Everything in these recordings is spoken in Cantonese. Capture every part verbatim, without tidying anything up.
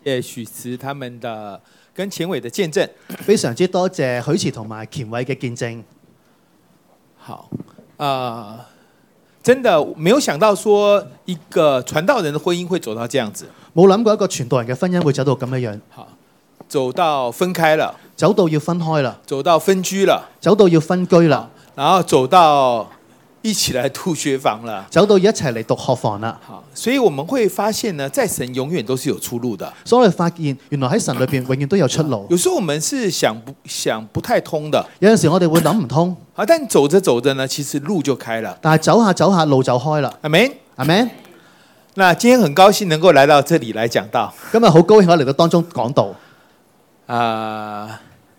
謝許慈他們的跟乾偉的見證， 非常之多謝許慈同埋乾偉嘅見證。 好，啊、呃，真的沒有想到說一個傳道人的婚姻會走到這樣子， 冇諗過一個傳道人嘅婚姻會走到咁樣樣。 好，走到分開了， 走到要分開啦， 走到分居了， 走到要分居啦， 然後走到一起來讀學房了， 走到一齊嚟讀學房啦。 好，所以我們會發現呢，在神永遠都是有出路的。 所以我哋發現原來喺神裏邊永遠都有出路。 有時候我們是想不想不太通的， 有陣時我哋會諗唔通， 啊，但走着走着呢，其實路就開了。 但係走下走下路就開啦。 阿們， 阿們。 那今天很高興能夠來到這裡來講道。 今日好高興我嚟到當中講道。 啊、呃，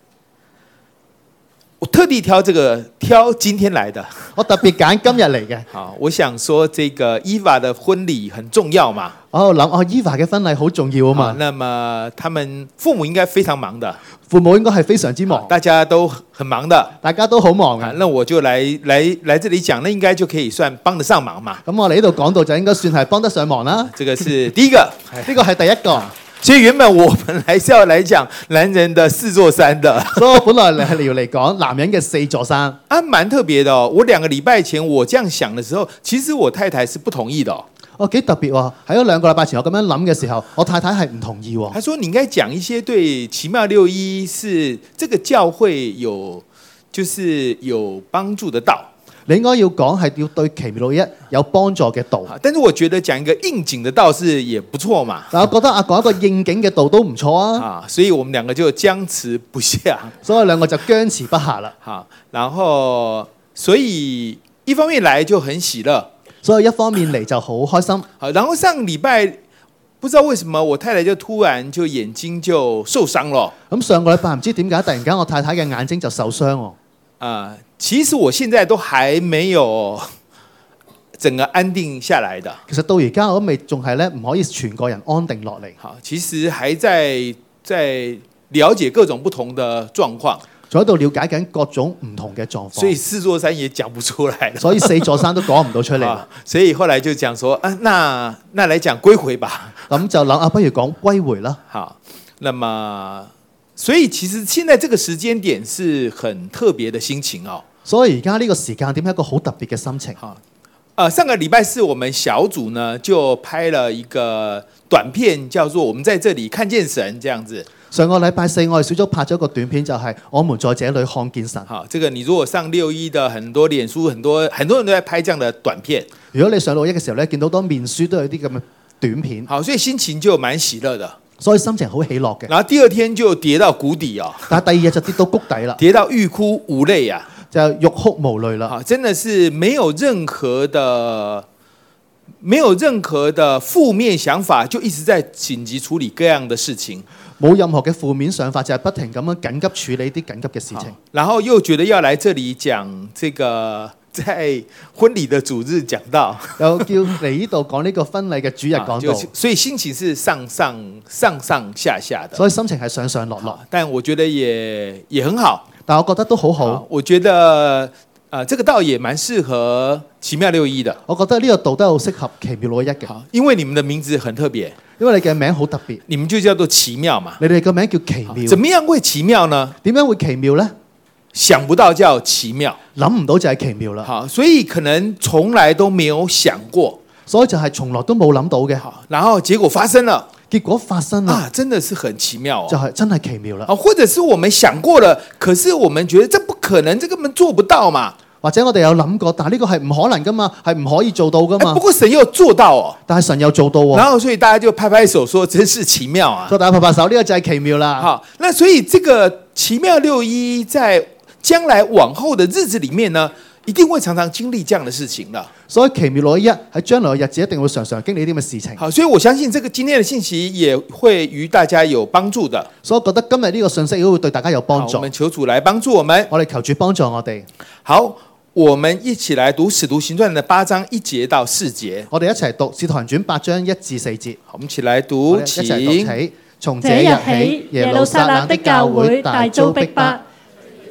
我特地挑這個挑今天來的， 我特別揀今日嚟嘅。 好，我想說這個 Eva 的婚禮很重要嘛。 我諗哦 Eva 嘅婚禮好重要啊嘛。 那麼他們父母應該非常忙的， 父母應該係非常之忙， 大家都很忙的， 大家都好忙啊。 那我就來來來這裡講，那應該就可以算幫得上忙嘛。 咁我嚟呢度講道就應該算係幫得上忙啦。 這個是第一個， 呢個係第一個。 所以原本我本來是要來講男人的四座山的， 所以我本來係要嚟講男人嘅四座山。 啊，蠻特別的哦。我兩個禮拜前我這樣想的時候，其實我太太是不同意的哦。 哦，幾特別喎！喺嗰兩個禮拜前我咁樣諗嘅時候，我太太係唔同意喎。 她說：你應該講一些對奇妙六一是這個教會有，就是有幫助的道。 你應該要講係要對奇妙六一有幫助嘅道。 但是我覺得講一個應景的道是也不錯嘛。 但我覺得啊，講一個應景嘅道都唔錯啊。 啊，所以我們兩個就僵持不下。 所以兩個就僵持不下啦。 好，然後所以一方面來就很喜樂， 所以一方面嚟就好開心。 好，然後上禮拜不知道為什麼我太太就突然就眼睛就受傷了。 咁上個禮拜唔知點解突然間我太太嘅眼睛就受傷喎。 啊，其實我現在都還沒有整個安定下來的。 其實到而家我都未仲係咧，唔可以全個人安定落嚟。 好，其實還在在了解各種不同的狀況， 仲喺度了解緊各種唔同嘅狀況。 所以四座山也講不出來了。 所以四座山都講唔到出嚟啦。 所以後來就講說，啊，那那來講歸回吧。 咁就諗啊，不如講歸回啦。 好，那麼。所以其實現在這個時間點是很特別的心情哦。所以而家呢個時間點係一個好特別嘅心情。好，呃，上個禮拜四我們小組呢就拍了一個短片，叫做《我們在這裡看見神》這樣子。上個禮拜四我哋小組拍咗個短片，就係、是、我們在這裡看見神。好，這個你如果上六一的很多臉書，很多很多人都在拍這樣的短片。如果你上六一嘅時候咧，見到多面書都有啲咁嘅短片。好，所以心情就蠻喜樂的。所以心情好喜樂嘅，然後第二天就跌到谷底哦，但係第二日就跌到谷底啦，跌到欲哭無淚啊，就欲哭無淚啦，真的是沒有任何的，沒有任何的負面想法，就一直在緊急處理各樣的事情，冇任何嘅負面想法，就係不停咁樣緊急處理啲緊急嘅事情，然後又覺得要來這裡講這個。在婚禮的主日講道，又叫嚟呢度講呢個婚禮嘅主日講道，所以心情是上上上上下下的，所以心情係上上落落。但我覺得也也很好，但我覺得都好好。我覺得啊、呃，這個道也蠻適合奇妙六一的。我覺得呢個道都好適合奇妙六一嘅，因為你們的名字很特別，因為你嘅名好特別，你們就叫做奇妙嘛。你哋個名叫奇妙，怎麼樣會奇妙呢？點樣會奇妙呢？想不到叫奇妙，諗唔到就係奇妙啦。好，所以可能從來都沒有想過，所以就係從來都冇諗到嘅。好，然後結果發生了，結果發生了啊，真的是很奇妙哦，就係真係奇妙啦。啊，或者是我們想過了，可是我們覺得這不可能，這根本做不到嘛。或者我哋有諗過，但係呢個係唔可能噶嘛，係唔可以做到噶嘛。不過神又做到哦，但係神又做到哦。然後所以大家就拍拍手說，真是奇妙啊！所以大家拍拍手，呢個就係奇妙啦。好，那所以這個奇妙六一在將來往後的日子裡面呢，一定會常常經歷這樣的事情的。所以奇妙六一喺將來嘅日子一定會常常經歷呢啲咁嘅事情。好，所以我相信這個今天的信息也會與大家有幫助的。所以我覺得今日呢個信息都會對大家有幫助。我們求主來幫助我們，我哋求主幫助我哋。好，我們一起來讀使徒行傳的八章一節到四節。我哋一齊讀使徒行傳八章一至四節。我們一起來讀，一齊讀起。從這日起，耶路撒冷的教會大遭逼迫。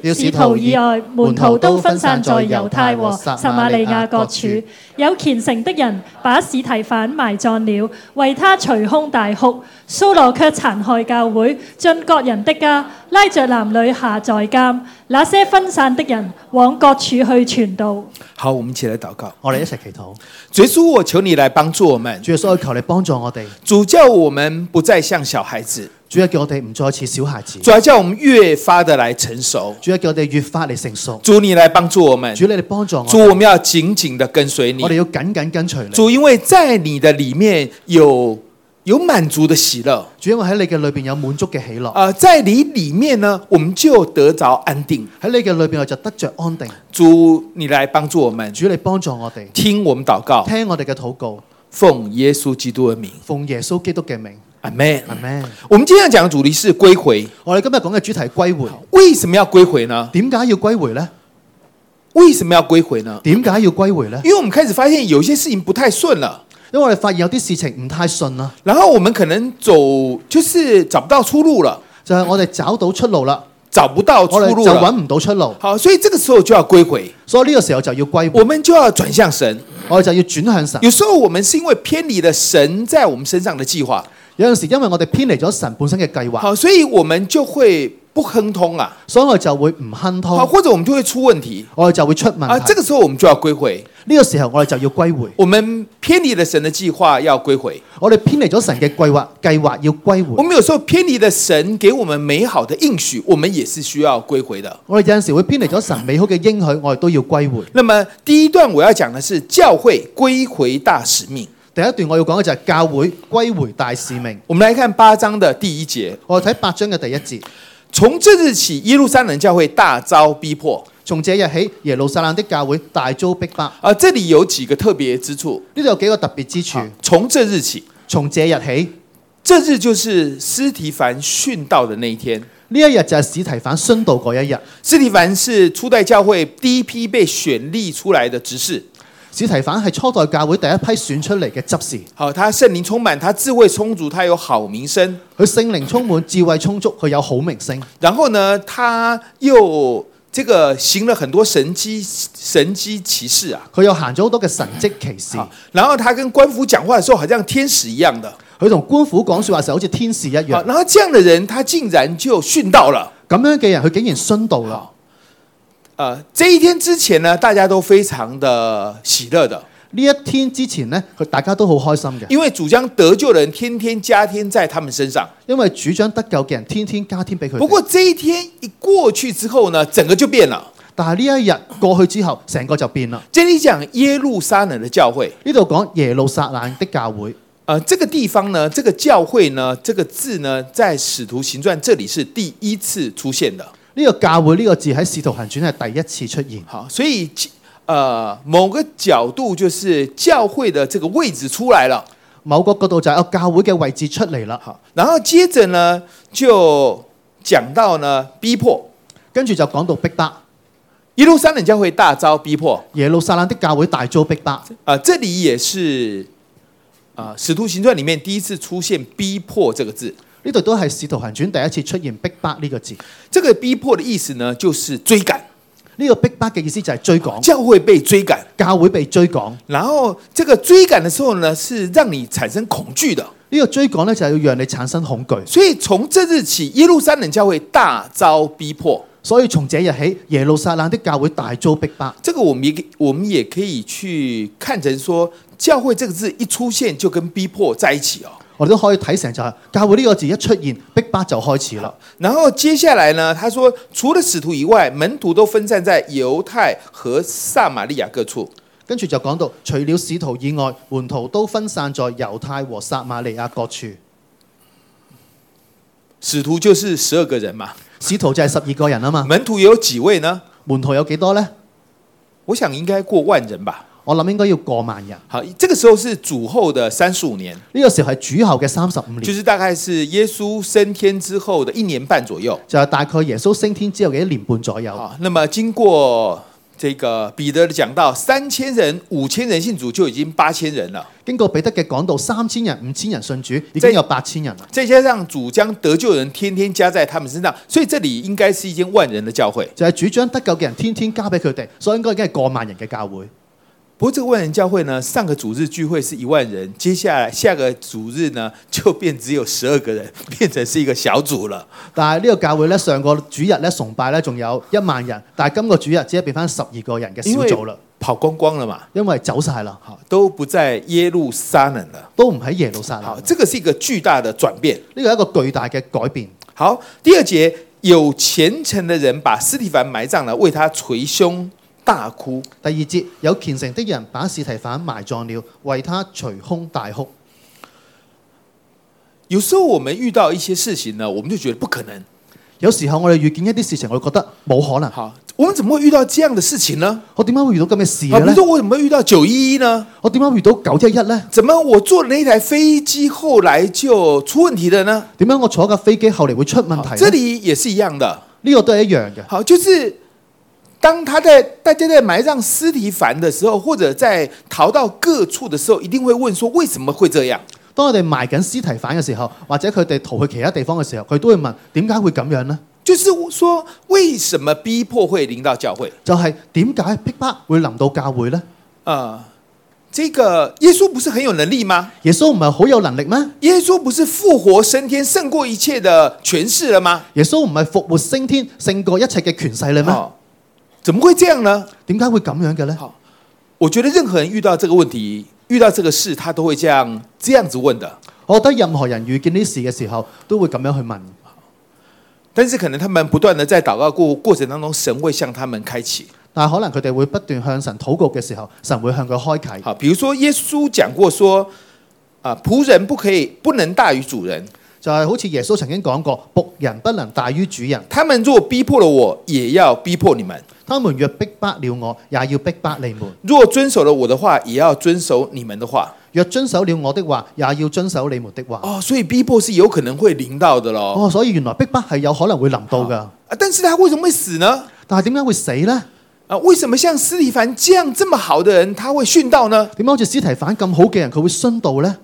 使徒以外，門徒都分散在猶太和撒瑪利亞各處。有虔誠的人把司提反埋葬了，為他捶胸大哭。蘇羅卻殘害教會，進各人的家，拉着男女下在監。那些分散的人往各處去傳道。 好，我們一起來禱告。 我哋一齊祈禱。 主耶穌，我求你來幫助我們。 主耶穌，我求你幫助我哋。 主叫我們不再像小孩子。 主要叫我哋唔再似小孩子。 主要叫我們越發的來成熟。 主要叫我哋越發嚟成熟。 主，你來幫助我們。 主，你嚟幫助我。 主，我們要緊緊的跟隨你。 我哋要緊緊跟隨你。 主，因為在你的裡面有有滿足的喜樂。 主，因為喺你嘅裏邊有滿足嘅喜樂。 啊、呃，在你裡面呢，我們就得着安定。 喺你嘅裏邊，我就得着安定。 主，你來幫助我們。 主，你幫助我哋。 聽我們禱告。 聽我哋嘅禱告。 奉耶穌基督的名。 奉耶穌基督嘅名。 阿門， 阿門。 我們今天要講的主題是歸回。 我哋今日講嘅主題係歸回。 為什麼要歸回呢？ 點解要歸回呢？ 為什麼要歸回呢？ 點解要歸回呢？ 因為我們開始發現有些事情不太順了。 因為我哋發現有啲事情唔太順啦。 然後我們可能走，就是找不到出路了。 就係我哋找到出路啦， 找不到出路了， 我哋就揾唔到出路。 好，所以這個時候就要歸回。 所以呢個時候就要歸回。 我們就要轉向神。 我哋就要轉向神。 有時候我們是因為偏離了神在我們身上的計劃。 有陣時因為我哋偏離咗神本身嘅計劃， 好，所以我們就會不亨通啊， 所以我哋就會唔亨通， 好，或者我們就會出問題， 我哋就會出問題。 啊，這個時候我們就要歸回。 呢個時候我哋就要歸回。 我們偏離了神的計劃，要歸回。 我哋偏離咗神嘅計劃，計劃要歸回。 我們有時候偏離了神給我們美好的應許，我們也是需要歸回的。 我哋有陣時會偏離咗神美好嘅應許，我哋都要歸回。 那麼第一段我要講的是教會歸回大使命。 第一段我要講嘅就係教會歸回大使命。 我們來看八章的第一節。 我哋睇八章嘅第一節。 從這日起，耶路撒冷教會大遭逼迫。 從這日起，耶路撒冷的教會大遭逼迫。 啊，這裡有幾個特別之處。 呢度有幾個特別之處。 從這日起， 從這日起， 這日就是司提反殉道的那一天。 呢一日就係司提反殉道嗰一日。 司提反是初代教會第一批被選立出來的執事。 司提反係初代教會第一批選出嚟嘅執事。 好，他聖靈充滿，他智慧充足，他有好名聲。 佢聖靈充滿，智慧充足，佢有好名聲。 然後呢，他又這個行了很多神蹟神蹟奇事啊。 佢又行咗好多嘅神蹟奇事。 然後他跟官府講話的時候，好像天使一樣的。 佢同官府講說話時候，好似天使一樣。 然後這樣的人，他竟然就殉道了。 咁樣嘅人，佢竟然殉道啦。 呃，這一天之前呢，大家都非常的喜樂的。 呢一天之前呢，佢大家都好開心嘅， 因為主將得救的人天天加添在他們身上。 因為主將得救嘅人天天加添俾佢。 不過這一天一過去之後呢，整個就變了。 但係呢一日過去之後，成個就變啦。 這裡講耶路撒冷的教會， 呢度講耶路撒冷的教會。 呃，這個地方呢，這個教會呢，這個字呢，在使徒行傳這裡是第一次出現的。 呢個教會呢個字喺使徒行傳係第一次出現。 好，所以呃某個角度就是教會的這個位置出來了。 某個角度就係有教會嘅位置出嚟啦。 好，然後接着呢就講到呢逼迫，跟住就講到逼迫。耶路撒冷教會大遭逼迫。 耶路撒冷的教會大遭逼迫。啊、 呃，這裡也是啊、呃《使徒行傳》裡面第一次出現逼迫這個字。 呢度都係《使徒行傳》第一次出現逼迫呢個字。 這個逼迫的意思呢，就是追趕。 呢個逼迫嘅意思就係追趕。 教會被追趕， 教會被追趕。 然後這個追趕的時候呢，是讓你產生恐懼的。 呢個追趕呢，就係要讓你產生恐懼。 所以從這日起，耶路撒冷教會大遭逼迫。 所以從這日起，耶路撒冷的教會大遭逼迫。 這個我們也我們也可以去看成說，教會這個字一出現就跟逼迫在一起哦。 我哋都可以睇成就係教會呢個字一出現，逼迫就開始啦。 然後接下來呢，他說除了使徒以外，門徒都分散在猶太和撒瑪利亞各處。 跟住就講到，除了使徒以外，門徒都分散在猶太和撒瑪利亞各處。 使徒就是十二個人嘛， 使徒就係十二個人啊嘛。 門徒有幾位呢？ 門徒有幾多呢？ 我想應該過萬人吧。 我諗應該要過萬人。 好，這個時候是主後的三十五年。 呢個時候係主後嘅三十五年， 就是大概是耶穌升天之後的一年半左右。 就係大概耶穌升天之後嘅一年半左右。 啊，那麼經過這個彼得講到三千人、五千人信主，就已經八千人了。 經過彼得嘅講到，三千人、五千人信主，已經有八千人啦。 再加上主將得救人天天加在他們身上，所以這裡應該是一間萬人的教會。 就係主將得救嘅人天天加俾佢哋，所以應該已經係過萬人嘅教會。 不過這個萬人教會呢，上個主日聚會是一萬人，接下來下個主日呢就變只有十二個人，變成是一個小組了。 但係呢個教會呢，上個主日呢崇拜呢仲有一萬人，但係今個主日只係變翻十二個人嘅小組啦。 跑光光了嘛， 因為走晒啦， 都不在耶路撒冷了， 都唔喺耶路撒冷。 好，這個是一個巨大的轉變， 呢個係一個巨大嘅改變。 好，第二節，有虔誠的人把司提反埋葬了，為他捶胸大哭。 第二節，有虔誠的人把司提反埋葬了，為他捶胸大哭。 有時候我們遇到一些事情呢，我們就覺得不可能。 有時候我哋遇見一啲事情，我哋覺得冇可能。 好，我們怎麼會遇到這樣的事情呢？ 我點解會遇到咁嘅事呢？ 比如說我怎麼會遇到九一一呢？ 我點解會遇到九一一呢？ 怎麼我坐的那台飛機後來就出問題了呢？ 點解我坐架飛機後嚟會出問題呢？ 這裡也是一樣的， 呢個都係一樣嘅。 好，就是當他在大家在埋葬司提反的時候，或者在逃到各處的時候，一定會問說為什麼會這樣？ 當我哋埋緊司提反嘅時候，或者佢哋逃去其他地方嘅時候，佢都會問點解會咁樣呢？ 就是說，為什麼逼迫會臨到教會？ 就係點解逼迫會臨到教會呢？ 啊、呃，這個耶穌不是很有能力嗎？ 耶穌唔係好有能力咩？ 耶穌不是復活升天，勝過一切的權勢了嗎？ 耶穌唔係復活升天，勝過一切嘅權勢了咩？ 哦，怎麼會這樣呢？ 點解會咁樣嘅呢？ 好，我覺得任何人遇到這個問題，遇到這個事，他都會這樣這樣子問的。 我覺得任何人遇見呢事嘅時候，都會咁樣去問。 但是可能他們不斷的在禱告過過程當中，神會向他們開啟。 但係可能佢哋會不斷向神禱告嘅時候，神會向佢開啟。 好，比如說耶穌講過說，啊，僕人不可以不能大於主人， 就係好似耶穌曾經講過，僕人不能大於主人。 他們若逼迫了我，也要逼迫你們。 他們若逼迫了我，也要逼迫你們。 若遵守了我的話，也要遵守你們的話。 若遵守了我的話，也要遵守你們的話。 哦，所以逼迫是有可能會臨到的咯。 哦，所以原來逼迫係有可能會臨到噶。 啊，但是他為什麼會死呢？ 但係點解會死呢？ 啊，為什麼像司提反這樣這麼好的人，他會殉道呢？ 點解好似司提反咁好嘅人，佢會殉道呢？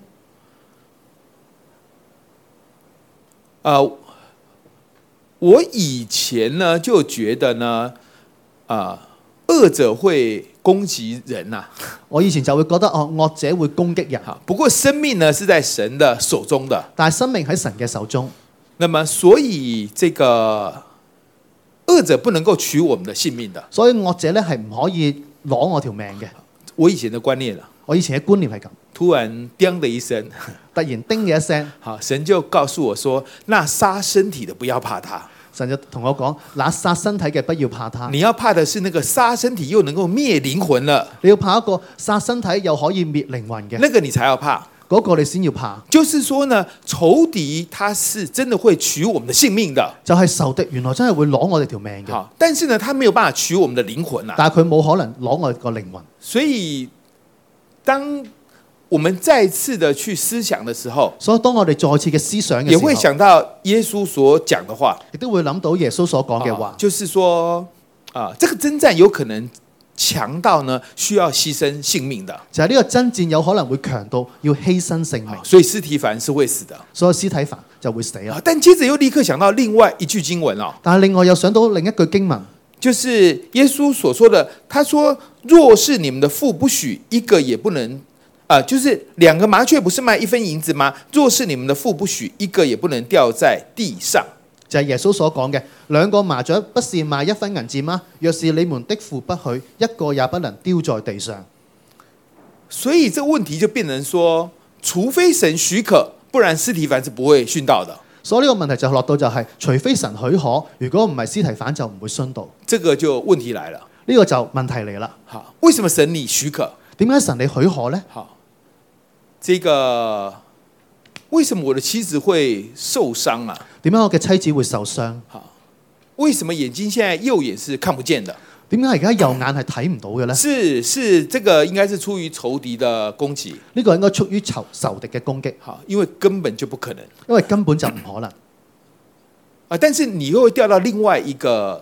啊，我以前呢就覺得呢，啊，惡者會攻擊人呐、啊。 我以前就會覺得哦，惡者會攻擊人。 不過生命呢是在神的手中的， 但係生命喺神嘅手中。 那麼所以這個惡者不能夠取我們的性命的。 所以惡者呢係唔可以攞我條命嘅。 我以前的觀念啦， 我以前嘅觀念係咁。 突然叮的一聲， 突然叮嘅一聲， 好，神就告訴我說：那殺身體的不要怕他。 神就同我講：那殺身體嘅不要怕他。 你要怕的是那個殺身體又能夠滅靈魂了。 你要怕一個殺身體又可以滅靈魂嘅， 那個你才要怕。 嗰個你先要怕。 就是說呢，仇敵他是真的會取我們的性命的。 就係仇敵原來真係會攞我哋條命嘅。 好，但是呢，他沒有辦法取我們的靈魂啊。 但係佢冇可能攞我哋個靈魂。 所以當我們再次的去思想的時候， 所以當我哋再次嘅思想嘅時候， 也會想到耶穌所講的話， 亦都會諗到耶穌所講嘅話， 啊，就是說啊，這個征戰有可能強到呢需要犧牲性命的， 就係呢個征戰有可能會強到要犧牲性命， 所以司提反是會死的， 所以司提反就會死啦。 但接着又立刻想到另外一句經文哦， 但係另外又想到另一句經文， 就是耶穌所說的，他說：若是你們的父不許一個也不能。啊，就是兩個麻雀不是賣一分銀子嗎？若是你們的父不許，一個也不能掉在地上。 就係耶穌所講嘅，兩個麻雀不是賣一分銀子嗎？若是你們的父不許，一個也不能丟在地上。 所以這個問題就變成說，除非神許可，不然司提反是不會殉道的。 所以呢個問題就落到就係、是，除非神許可，如果唔係司提反就唔會殉道。 這個就問題來了， 呢、這個就問題嚟啦。 好，為什麼神你許可？ 點解神你許可呢？ 好。這個為什麼我的妻子會受傷啊？ 點解我嘅妻子會受傷？ 好，為什麼眼睛現在右眼是看不見的？ 點解而家右眼係睇唔到嘅呢？ 是是，這個應該是出於仇敵的攻擊。 呢個應該出於仇仇敵嘅攻擊。 好，因為根本就不可能， 因為根本就唔可能。 啊，但是你又會掉到另外一個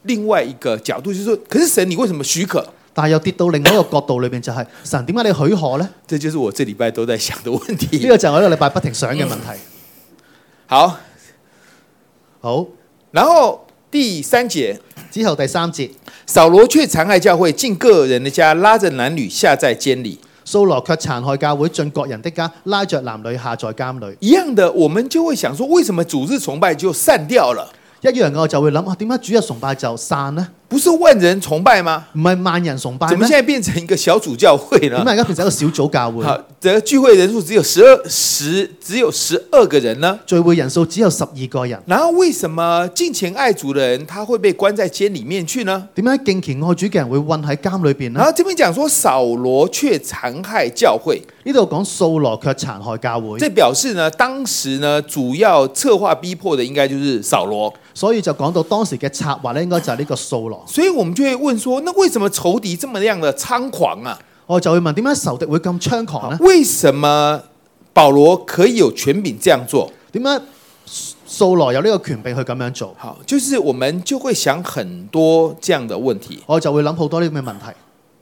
另外一個角度，就是說，可是神你為什麼許可？ 但係又跌到另外一個角度裏邊，就係神點解你許可呢？ 這就是我這禮拜都在想的問題。 呢個就係我呢個禮拜不停想嘅問題。 好， 好， 然後第三節之後第三節， 掃羅卻殘害教會，進各人的家，拉着男女下在監裡。 掃羅卻殘害教會，進各人的家，拉着男女下在監裡。 一樣的，我們就會想說，為什麼主日崇拜就散掉了？ 一樣嘅我就會諗啊，點解主日崇拜就散呢？ 不是萬人崇拜嗎？ 唔係萬人崇拜咩？ 怎麼現在變成一個小組教會呢？ 點解而家變成一個小組教會？ 好，這個聚會人數只有十二十，只有十二個人呢？ 聚會人數只有十二個人。 然後為什麼敬虔愛主的人，他會被關在監裡面去呢？ 點解敬虔愛主嘅人會困喺監裏邊呢？ 然後這邊講說掃羅卻殘害教會， 呢度講掃羅卻殘害教會， 這表示呢，當時呢主要策劃逼迫的應該就是掃羅， 所以就講到當時嘅策劃咧，應該就係呢個掃羅。 所以我們就會問說，那為什麼仇敵這麼樣的猖狂啊？ 我就會問，點解仇敵會咁猖狂呢？ 為什麼保羅可以有權柄這樣做？ 點解掃羅有呢個權柄去咁樣做？ 好，就是我們就會想很多這樣的問題， 我就會諗好多呢啲嘅問題。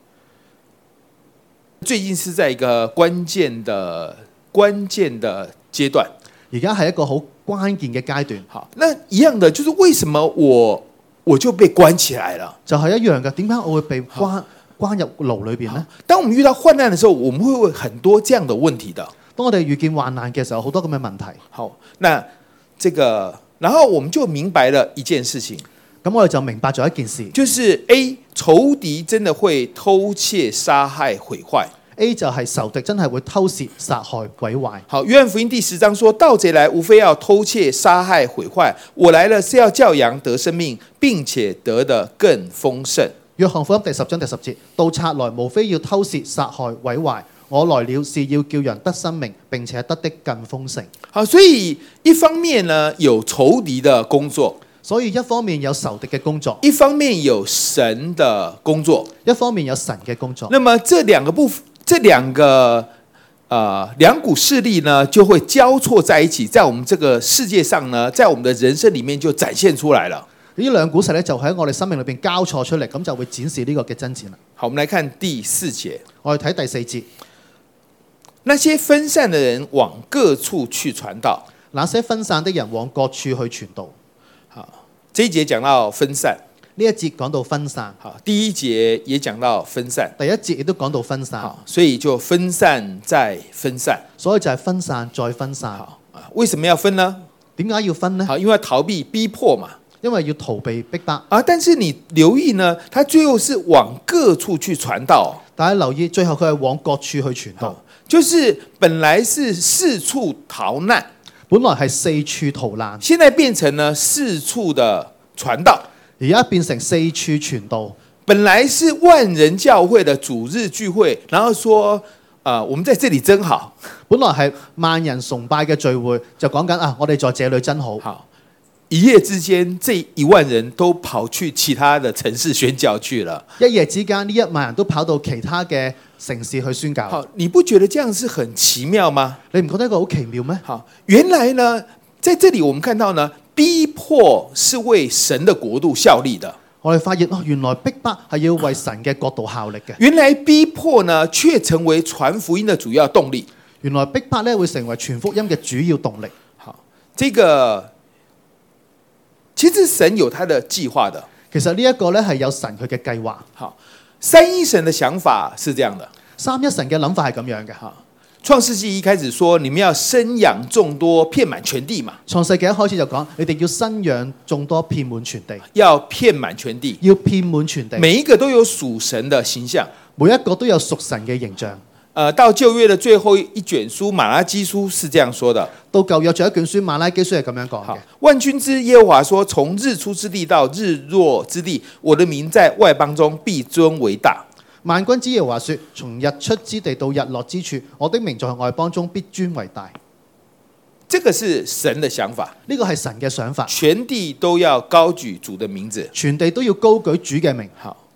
最近是在一個關鍵的關鍵的階段， 而家係一個好關鍵嘅階段。 好，那一樣的，就是為什麼我我就被關起來了？ 就係一樣嘅，點解我會被關關入牢裏邊呢？ 當我們遇到患難的時候，我們會問很多這樣的問題的。 當我哋遇見患難嘅時候，好多咁嘅問題。 好，那這個，然後我們就明白了一件事情。 咁我哋就明白咗一件事， 就是 A 仇敵真的會偷竊、殺害、毀壞。 A 就係仇敵真係會偷竊、殺害、毀壞。 好，約翰福音第十章說，盜賊來無非要偷竊、殺害、毀壞，我來了是要叫羊得生命，並且得的更豐盛。 約翰福音第十章第十節，盜賊來無非要偷竊、殺害、毀壞，我來了是要叫人得生命，並且得的更豐盛。 好，所以一方面呢有仇敵的工作， 所以一方面有仇敵嘅工作， 一方面有神的工作， 一方面有神嘅工作。 那麼這兩個部分，這兩個呃兩股勢力呢，就會交錯在一起，在我們這個世界上呢，在我們的人生裡面就展現出來了。 呢兩股勢咧就喺我哋生命裏邊交錯出嚟，咁就會展示呢個嘅爭戰啦。 好，我們來看第四節， 我哋睇第四節。 那些分散的人往各處去傳道， 那些分散的人往各處去傳道。 好，這一節講到分散， 呢一節講到分散。 好，第一節也講到分散， 第一節亦都講到分散。 好，所以就分散再分散， 所以就係分散再分散。 好，為什麼要分呢？ 點解要分呢？ 好，因為逃避逼迫嘛， 因為要逃避逼迫啊。但是你留意呢，他最後是往各處去傳道。 大家留意，最後佢係往各處去傳道， 就是本來是四處逃難， 本來係四處逃難， 現在變成呢四處的傳道， 而家變成四處傳道。 本來是萬人教會的主日聚會，然後說，呃，我們在這裡真好。 本來係萬人崇拜嘅聚會，就講緊啊，我哋在這裡真好。 好，一夜之間，這一萬人都跑去其他的城市宣教去了。 一夜之間，呢一萬人都跑到其他嘅城市去宣教。 好，你不覺得這樣是很奇妙嗎？ 你唔覺得一個好奇妙咩？ 好，原來呢，在這裡我們看到呢，逼迫是為神的國度效力的。 我哋發現哦，原來逼迫係要為神嘅國度效力嘅。 原來逼迫呢，卻成為傳福音的主要動力。 原來逼迫咧會成為傳福音嘅主要動力。 好，這個其實神有他的計劃的。 其實呢一個咧係有神佢嘅計劃。 好，三一神的想法是這樣的。 三一神嘅諗法係咁樣嘅。 好，創世紀一開始說，你們要生養眾多，遍滿全地嘛。 創世紀一開始就講，你哋要生養眾多，遍滿全地。 要遍滿全地， 要遍滿全地。 每一個都有屬神的形象， 每一個都有屬神嘅形象。 呃，到舊約的最後一卷書馬拉基書是這樣說的。 到舊約最後一卷書馬拉基書係咁樣講嘅。 萬軍之耶和華說：從日出之地到日落之地，我的名在外邦中必尊為大。 萬軍之耶和華說：從日出之地到日落之處，我的名在外邦中必尊為大。 這個是神的想法， 呢個係神嘅想法。 全地都要高舉主的名字， 全地都要高舉主嘅名。 好，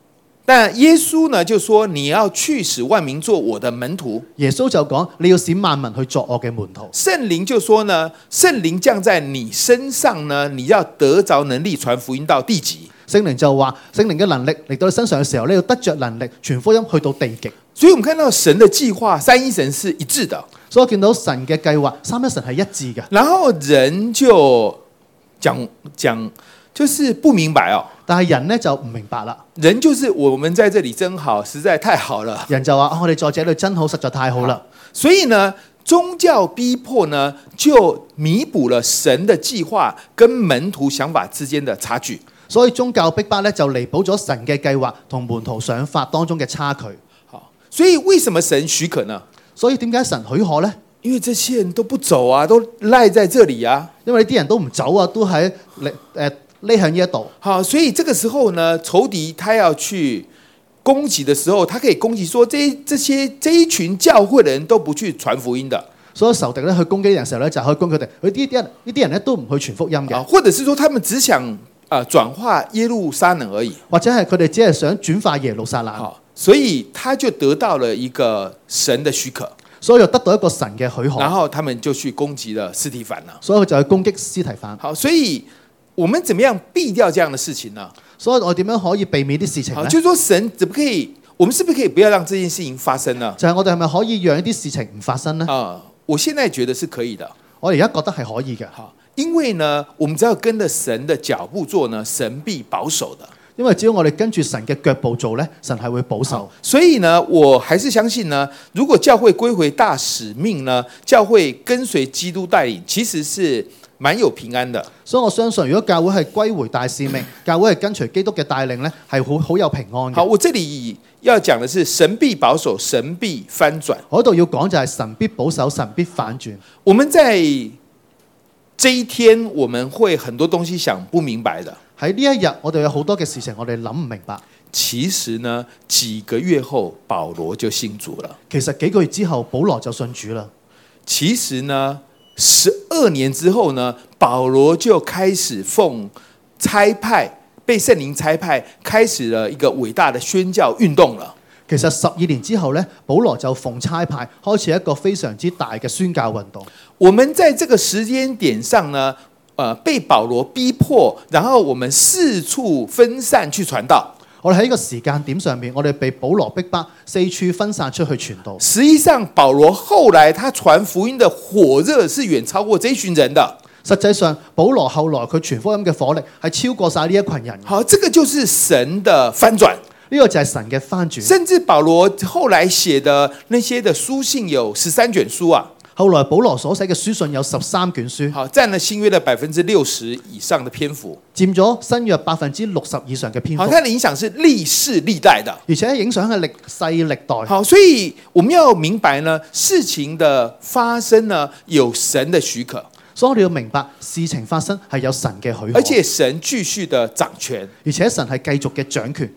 但耶穌呢就說你要去使萬民做我的門徒。 耶穌就講你要使萬民去作我嘅門徒。 聖靈就說呢，聖靈降在你身上呢，你要得着能力傳福音到地極。 聖靈就話聖靈嘅能力嚟到你身上嘅時候，你要得着能力傳福音去到地極。 所以我們看到神的計劃，三一神是一致的。 所以我見到神嘅計劃，三一神係一致嘅。 然後人就講講，就是不明白哦。 但係人呢就唔明白啦。 人就是我們在這裡真好，實在太好了。 人就話、哦、我哋在這裡真好，實在太好啦。 所以呢，宗教逼迫呢，就彌補了神的計劃跟門徒想法之間的差距。 所以宗教逼迫呢，就彌補咗神嘅計劃同門徒想法當中嘅差距。 好，所以為什麼神許可呢？ 所以點解神許可呢？ 因為這些人都不走啊，都賴在這裡啊。 因為呢啲人都唔走啊，都喺誒匿喺呢一度。 好，所以這個時候呢，仇敵他要去攻擊的時候，他可以攻擊說，這這些這一群教會的人都不去傳福音的。 所以仇敵咧去攻擊人嘅時候咧，就可以攻擊佢哋。佢呢啲人呢啲人咧都唔去傳福音嘅， 或者是說他們只想啊轉化耶路撒冷而已， 或者係佢哋只係想轉化耶路撒冷。 好，所以他就得到了一個神的許可， 所以又得到一個神嘅許可。 然後他們就去攻擊了司提反了。 所以佢就去攻擊司提反。 好，所以我們怎麼樣避掉這樣的事情呢？ 所以我點樣可以避免啲事情呢？ 就是說神怎麼可以，我們是不是可以不要讓這件事情發生呢？ 就係我哋係咪可以讓一啲事情唔發生呢？ 啊，我現在覺得是可以的。 我而家覺得係可以嘅。 好，因為呢，我們只要跟着神的腳步做呢，神必保守的。 因為只要我哋跟住神嘅腳步做呢，神係會保守。 所以呢，我還是相信呢，如果教會歸回大使命呢，教會跟隨基督帶領，其實是蠻有平安的。 所以我相信，如果教會係歸回大使命，教會係跟隨基督嘅帶領呢，係好好有平安嘅。 好，我這裡要講的是神必保守，神必翻轉。 我呢度要講就係神必保守，神必反轉。 我們在這一天，我們會很多東西想不明白的。 喺呢一日，我哋有好多嘅事情，我哋諗唔明白。 其實呢，幾個月後，保羅就信主了。 其實幾個月之後，保羅就信主啦。 其實呢，十二年之後呢，保羅就開始奉差派，被聖靈差派，開始了一個偉大的宣教運動了。 其實十二年之後呢，保羅就奉差派，開始一個非常之大嘅宣教運動。 我們在這個時間點上呢，呃，被保羅逼迫，然後我們四處分散去傳道。 我哋喺呢個時間點上面，我哋被保羅逼迫，四處分散出去傳道。 實際上，保羅後來他傳福音的火熱是遠超過這一群人的。 實際上，保羅後來佢傳福音嘅火力係超過晒呢一群人。 好，這個就是神的翻轉。呢個就係神嘅翻轉。 甚至保羅後來寫的那些的書信有十三卷書啊。 後來保羅所寫嘅書信有十三卷書， 好，佔了新約的百分之六十以上的篇幅， 佔咗新約百分之六十以上嘅篇幅。 好，它的影響是歷世歷代的， 而且影響係歷世歷代。 好，所以我們要明白呢，事情的發生呢，有神的許可， 所以我哋要明白事情發生係有神嘅許可， 而且神繼續的掌權， 而且神係繼續嘅掌權。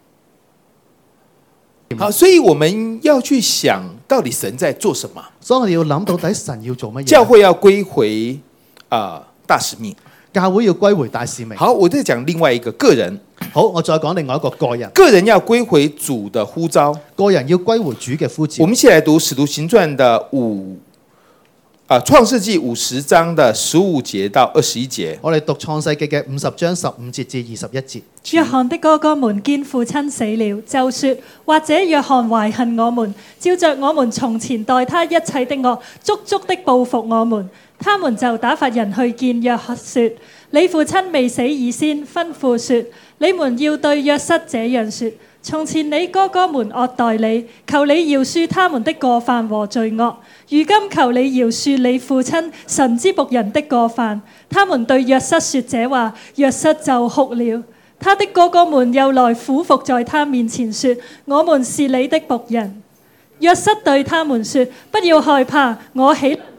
好，所以我們要去想到底神在做什麼。 所以我哋要諗到底神要做乜嘢。 教會要歸回啊、呃、大使命， 教會要歸回大使命。 好，我再講另外一個個人。 好，我再講另外一個個人。 個人要歸回主的呼召， 個人要歸回主嘅呼召。 我們一起來讀《使徒行傳》的五。啊，創世紀五十章的十五節到二十一節， 我哋讀創世紀嘅五十章十五節至二十一節。 約翰的哥哥們見父親死了，就說：或者約翰懷恨我們，照着我們從前待他一切的惡，足足的報復我們。他們就打發人去見約瑟，說：你父親未死以先，吩咐說：你們要對約瑟這樣說。從前你哥哥們惡待你，求你饒恕他們的過犯和罪惡。如今求你饒恕你父親神之僕人的過犯。他們對約瑟說這話，約瑟就哭了。他的哥哥們又來俯伏在他面前說：我們是你的僕人。約瑟對他們說：不要害怕，我豈能代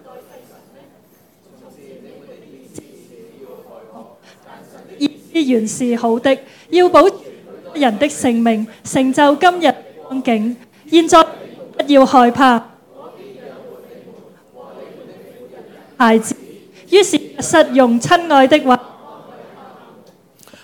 替神的意思原是好的，要保人的性命，成就今日光景。現在不要害怕，孩子。於是約瑟用親愛的話。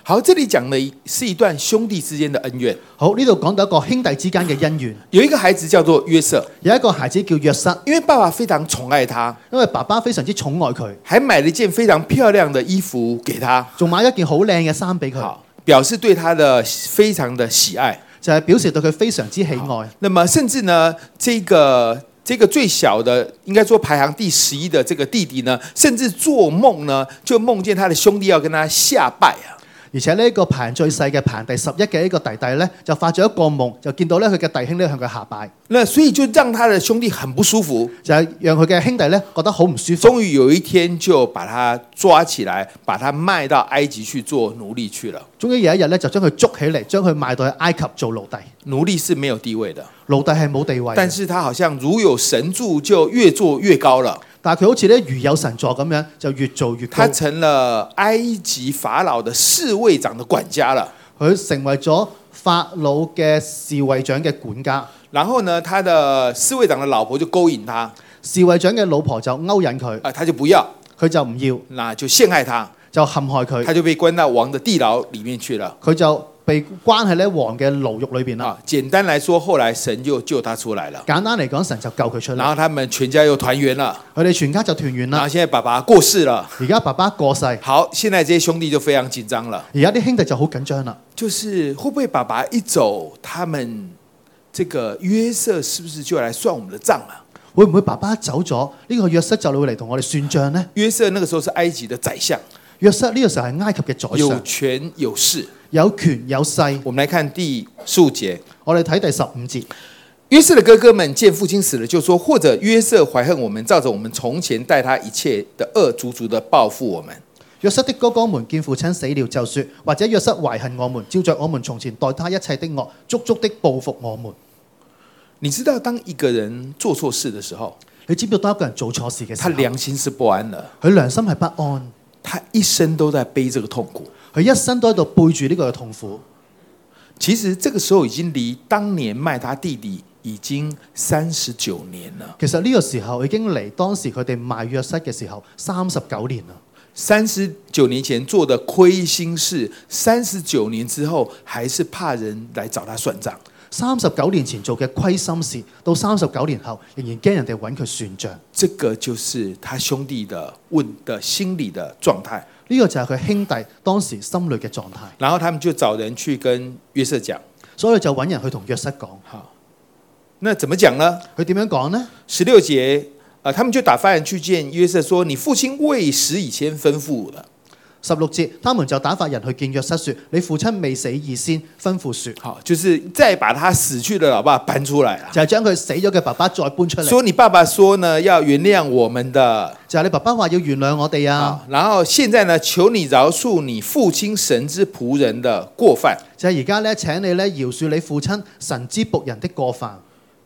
好，這裡講的是一段兄弟之間的恩怨。 好，呢度講到一個兄弟之間嘅恩怨。 有一個孩子叫做約瑟， 有一個孩子叫約瑟， 因為爸爸非常寵愛他， 因為爸爸非常之寵愛佢， 還買了一件非常漂亮的衣服給他， 仲買一件好靚嘅衫俾佢， 表示對他的非常的喜愛， 就係表示對佢非常之喜愛。 那麼甚至呢，這個這個最小的，應該說排行第十一的這個弟弟呢，甚至做夢呢，就夢見他的兄弟要跟他下拜啊。 而且呢個排行最細嘅排行第十一嘅呢個弟弟呢，就發咗一個夢，就見到咧佢嘅弟兄咧向佢下拜。 那所以就讓他的兄弟很不舒服， 就係讓佢嘅兄弟咧覺得好唔舒服。 終於有一天就把他抓起來，把他賣到埃及去做奴隸去了。 終於有一日咧就將佢捉起嚟，將佢賣到去埃及做奴隸。 奴隸是沒有地位的， 奴隸係冇地位， 但是他好像如有神助，就越做越高了。 但係佢好似咧如有神助咁樣，就越做越高。 他成了埃及法老的侍衛長的管家了。 佢成為咗法老嘅侍衛長嘅管家。 然後呢，他的侍衛長的老婆就勾引他， 侍衛長嘅老婆就勾引佢， 啊，他就不要， 佢就唔要， 那就陷害他， 就陷害佢， 他就被關到王的地牢裡面去了。 佢就被關喺咧王嘅牢獄裏邊啦。 啊，簡單來說，後來神就救他出來了。 簡單嚟講，神就救佢出嚟。 然後他們全家又團圓了。 佢哋全家就團圓啦。 然後現在爸爸過世了。 而家爸爸過世。 好，現在這些兄弟就非常緊張了。 而家啲兄弟就好緊張啦。 就是會不會爸爸一走，他們這個約瑟是不是就來算我們的賬啊？ 會唔會爸爸走咗，呢、這個約瑟就會嚟同我哋算賬呢？ 約瑟那個時候是埃及的宰相。 約瑟呢個時候係埃及嘅宰相， 有權有勢， 有權有勢。 我們來看第十五節， 我哋睇第十五節。 約瑟的哥哥們見父親死了，就說：或者約瑟懷恨我們，照着我們從前待他一切的惡，足足的報復我們。 約瑟的哥哥們見父親死了，就說：或者約瑟懷恨我們，照着我們從前待他一切的惡，足足的報復我們。 你知道，當一個人做錯事的時候， 你知唔知道當一個人做錯事嘅時候， 他良心是不安的， 佢良心係不安， 他一生都在背這個痛苦， 佢一生都喺度背住呢個痛苦。 其實這個時候已經離當年賣他弟弟已經三十九年了。 其實呢個時候已經離當時佢哋賣約瑟嘅時候三十九年啦。 三十九年前做的虧心事，三十九年之後還是怕人來找他算賬。 三十九年前做嘅虧心事，到三十九年後仍然驚人哋揾佢算賬。 這個就是他兄弟的問的心理的狀態。 呢、這個就係佢兄弟當時心裏嘅狀態。 然後他們就找人去跟約瑟講， 所以就揾人去同約瑟講。 好，那怎麼講呢？ 佢點樣講呢？ 十六節，呃，他們就打發人去見約瑟，說：你父親未死以前吩咐了。 十六節，他們就打發人去見約瑟，說：你父親未死以先吩咐說， 好，就是再把他死去的老爸搬出來了， 就係將佢死咗嘅爸爸再搬出嚟。 說你爸爸說呢，要原諒我們的， 就係你爸爸話要原諒我哋啊。 然後現在呢，求你饒恕你父親神之僕人的過犯。 就係而家咧，請你咧饒恕你父親神之僕人的過犯。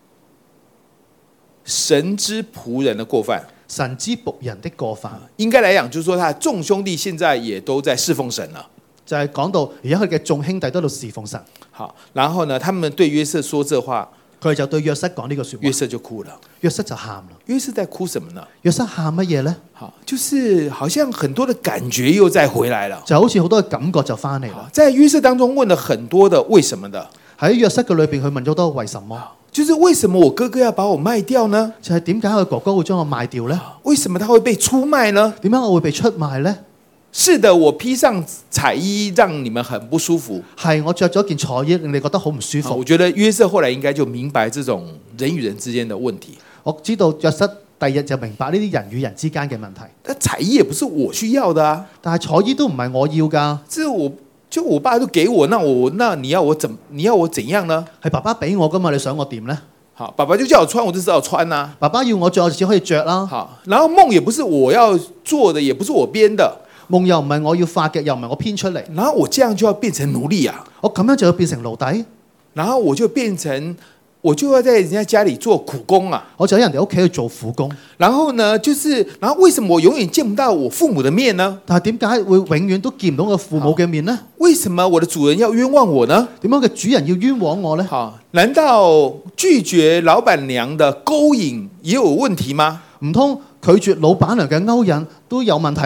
神之僕人的過犯。 神之僕人的過犯， 應該來講，就是說他眾兄弟現在也都在侍奉神了。 就係講到而家佢嘅眾兄弟都喺度侍奉神。 好，然後呢，他們對約瑟說這話， 佢哋就對約瑟講呢個說話， 約瑟就哭了。 約瑟就喊啦。 約瑟在哭什麼呢？ 約瑟喊乜嘢呢？ 好，就是好像很多的感覺又再回來了， 就好似好多嘅感覺就翻嚟啦。 在約瑟當中問了很多的為什麼的， 喺約瑟嘅裏邊，佢問咗好多為什麼。 就是為什麼我哥哥要把我賣掉呢？ 就係點解我哥哥會將我賣掉呢？ 為什麼他會被出賣呢？ 點解我會被出賣呢？ 是的，我披上彩衣，讓你們很不舒服。 係我着咗件彩衣，令你覺得好唔舒服。 我覺得約瑟後來應該就明白這種人與人之間的問題。 我知道約瑟第日就明白呢啲人與人之間嘅問題。 但彩衣也不是我需要的啊， 但係彩衣都唔係我要㗎。 這我。就我爸都給我，那我那你要我怎你要我怎樣呢？ 係爸爸俾我噶嘛，你想我點呢？ 好，爸爸就叫我穿，我就知道穿啦、啊。 爸爸要我着，我只可以着啦。 好，然後夢也不是我要做的，也不是我編的， 夢又唔係我要發嘅，又唔係我編出嚟。 然後我這樣就要變成奴隸啊！ 我咁樣就要變成奴隸， 然後我就變成。我就要在人家家裏做苦工啊！ 我就喺人哋屋企去做苦工。 然後呢，就是，然後為什麼我永遠見不到我父母的面呢？ 但係點解會永遠都見唔到我父母嘅面呢？ 為什麼我的主人要冤枉我呢？ 點解嘅主人要冤枉我呢？ 好，難道拒絕老闆娘的勾引也有問題嗎？ 唔通拒絕老闆娘嘅勾引都有問題咩？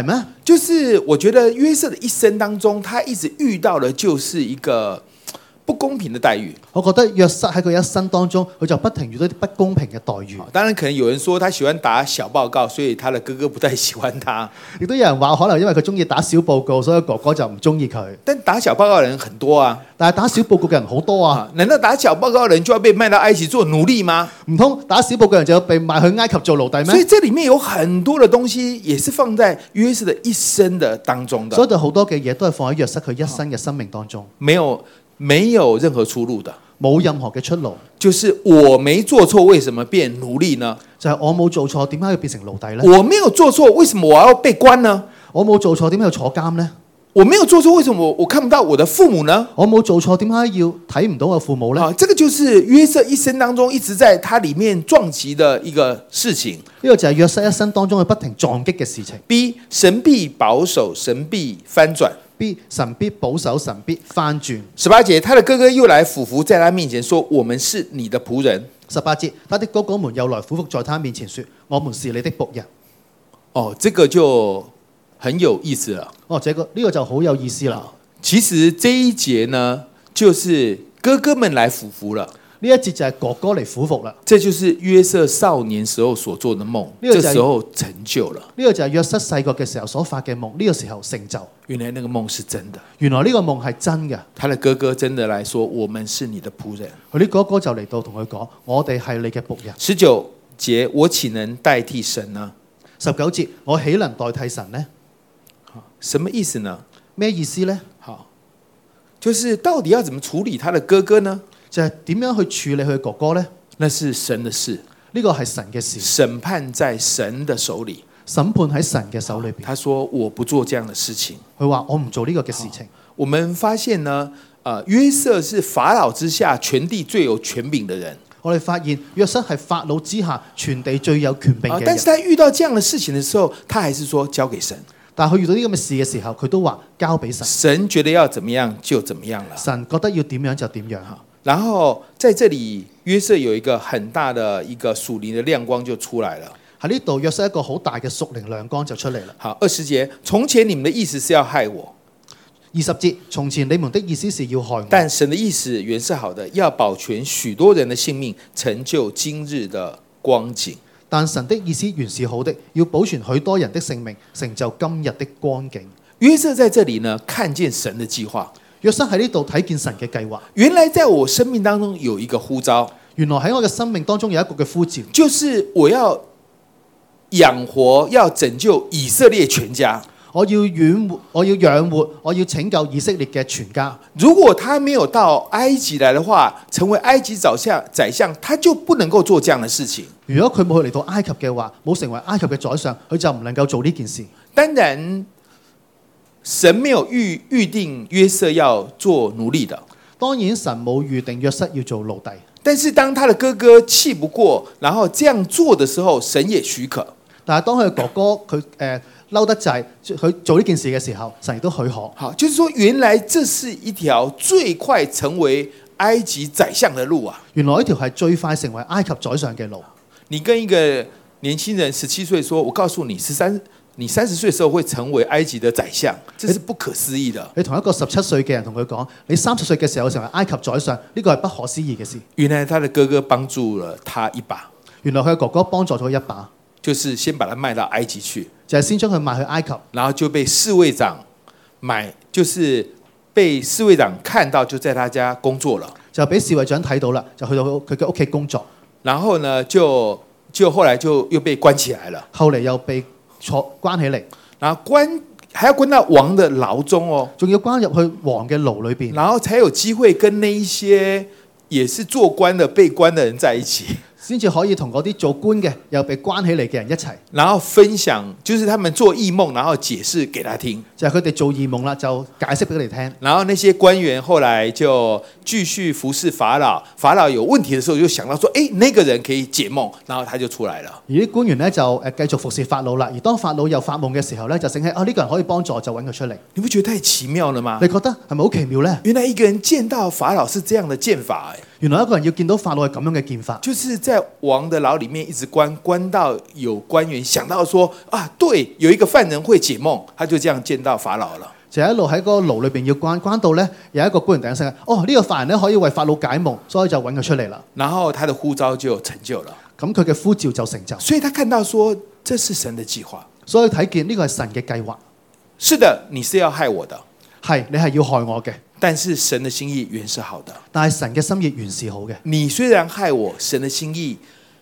就是我覺得約瑟的一生當中，他一直遇到的就是一個不公平的待遇。 我覺得約瑟喺佢一生當中，佢就不停遇到啲不公平嘅待遇。 當然可能有人說他喜歡打小報告，所以他的哥哥不太喜歡他。 亦都有人話可能因為佢中意打小報告，所以哥哥就唔中意佢。 但打小報告的人很多啊， 但係打小報告嘅人好多啊。 難道打小報告的人就要被賣到埃及做奴隸嗎？ 唔通打小報告嘅人就要被賣去埃及做奴隸咩？ 所以這裡面有很多的東西，也是放在約瑟的一生的當中的。 所以就好多嘅嘢都係放喺約瑟佢一生嘅生命當中， 沒有沒有任何出路的。 冇任何嘅出路， 就是我沒做錯，為什麼變奴隸呢？ 就係我冇做錯，點解要變成奴隸呢？ 我沒有做錯，為什麼我要被關呢？ 我冇做錯，點解要坐監呢？ 我沒有做錯，為什麼我我看不到我的父母呢？ 我冇做錯，點解要睇唔到我父母呢？ 啊，這個就是約瑟一生當中一直在他裡面撞擊的一個事情。 呢個就係約瑟一生當中佢不停撞擊嘅事情。 B 神必保守，神必翻轉。 B 神必保守，神必翻轉。 十八節，他的哥哥又來俯伏在他面前說：我們是你的僕人。 十八節，他的哥哥們又來俯伏在他面前說：我們是你的僕人。 哦，這個就很有意思了。 哦，這個呢、這個就好有意思啦。 其實這一節呢，就是哥哥們來俯伏了。 呢一節就係哥哥嚟俯伏啦。 這就是約瑟少年時候所做的夢， 這個、 這時候成就了。 呢、這個就係約瑟細個嘅時候所發嘅夢，呢、這個時候成就。 原來那個夢是真的， 原來呢個夢係真嘅。 他的哥哥真的來說：我們是你的僕人。 佢啲哥哥就嚟到同佢講：我哋係你嘅僕人。 十九節，我豈能代替神呢？ 十九節，我豈能代替神呢？ 什麼意思呢？ 咩意思呢？ 好，就是到底要怎麼處理他的哥哥呢？ 就係點樣去處理佢哥哥呢？ 那是神的事， 呢個係神嘅事， 審判在神的手裏， 審判喺神嘅手裏邊。 他說：我不做這樣的事情。 佢話：我唔做呢個嘅事情。 我們發現呢，呃，約瑟是法老之下全地最有權柄的人。 我哋發現約瑟係法老之下全地最有權柄嘅人。 但是他遇到這樣的事情的時候，他還是說交給神。 但係佢遇到呢咁嘅事嘅時候，佢都話交俾神。 神覺得要怎麼樣就怎麼樣了。 神覺得要點樣就點樣。 然後在這裡，約瑟有一個很大的一個屬靈的亮光就出來了。 喺呢度約瑟一個好大嘅屬靈亮光就出嚟啦。 好，二十節，從前你們的意思是要害我。 二十節，從前你們的意思是要害我， 但神的意思原是好的，要保全許多人的性命，成就今日的光景。 但神的意思原是好的，要保全許多人的性命，成就今日的光景。 約瑟在這裡呢，看見神的計劃。 約瑟喺呢度睇見神嘅計劃。 原來在我生命當中有一個呼召， 原來喺我嘅生命當中有一個嘅呼召， 就是我要養活、要拯救以色列全家。 我要養活，我要養活，我要拯救以色列嘅全家。 如果他沒有到埃及來的話，成為埃及宰相，宰相他就不能夠做這樣的事情。 如果佢冇去嚟到埃及嘅話，冇成為埃及嘅宰相，佢就唔能夠做呢件事。 當然，神沒有預預定約瑟要做奴隸的。 當然，神冇預定約瑟要做奴隸。 但是當他的哥哥氣不過，然後這樣做的時候，神也許可。 但係當佢哥哥佢誒嬲得滯，佢做呢件事嘅時候，神亦都許可。 好，就是說原來這是一條最快成為埃及宰相的路啊！ 原來呢條係最快成為埃及宰相嘅路。 你跟一個年輕人十七歲說，我告訴你，十三你三十歲時候會成為埃及的宰相，這是不可思議的。 你同一個十七歲嘅人同佢講，你三十歲嘅時候成為埃及宰相，呢個係不可思議嘅事。 原來他的哥哥幫助了他一把。 原來佢嘅哥哥幫助咗一把。 就是先把他賣到埃及去， 就係先將佢賣去埃及， 然後就被侍衛長買，就是被侍衛長看到，就在他家工作了。 就俾侍衛長睇到啦，就去到佢嘅屋企工作。 然後呢，就就後來就又被關起來了。 後嚟又被坐關起嚟， 然後關還要關到王的牢中哦， 仲要關入去王嘅牢裏邊， 然後才有機會跟那一些也是做官的被關的人在一起。 先至可以同嗰啲做官嘅又被關起嚟嘅人一齊， 然後分享，就是他們做異夢，然後解釋給他聽。 就係佢哋做異夢啦，就解釋俾佢哋聽。 然後那些官員後來就繼續服侍法老，法老有問題的時候就想到說，誒，那個人可以解夢，然後他就出來了。 而啲官員呢，就誒繼續服侍法老啦。而當法老又發夢嘅時候呢，就醒起啊，呢個人可以幫助，就揾佢出嚟。 你不覺得太奇妙了嗎？ 你覺得係咪好奇妙呢？ 原來一個人見到法老是這樣的見法誒。 原來一個人要見到法老係咁樣嘅見法， 就是在王的牢裡面一直關，關到有官員想到說啊，對，有一個犯人會解夢，他就這樣見到法老了。 就一路喺嗰個牢裏邊要關，關到咧有一個官員突然間哦，呢、這個犯人咧可以為法老解夢，所以就揾佢出嚟啦。 然後他的呼召就成就了， 咁佢嘅呼召就成就。 所以他看到說，這是神的計劃， 所以睇見呢個係神嘅計劃。 是的，你是要害我的， 係你係要害我嘅， 但是神的心意原是好的。 但係神嘅心意原是好嘅。 你雖然害我，神的心意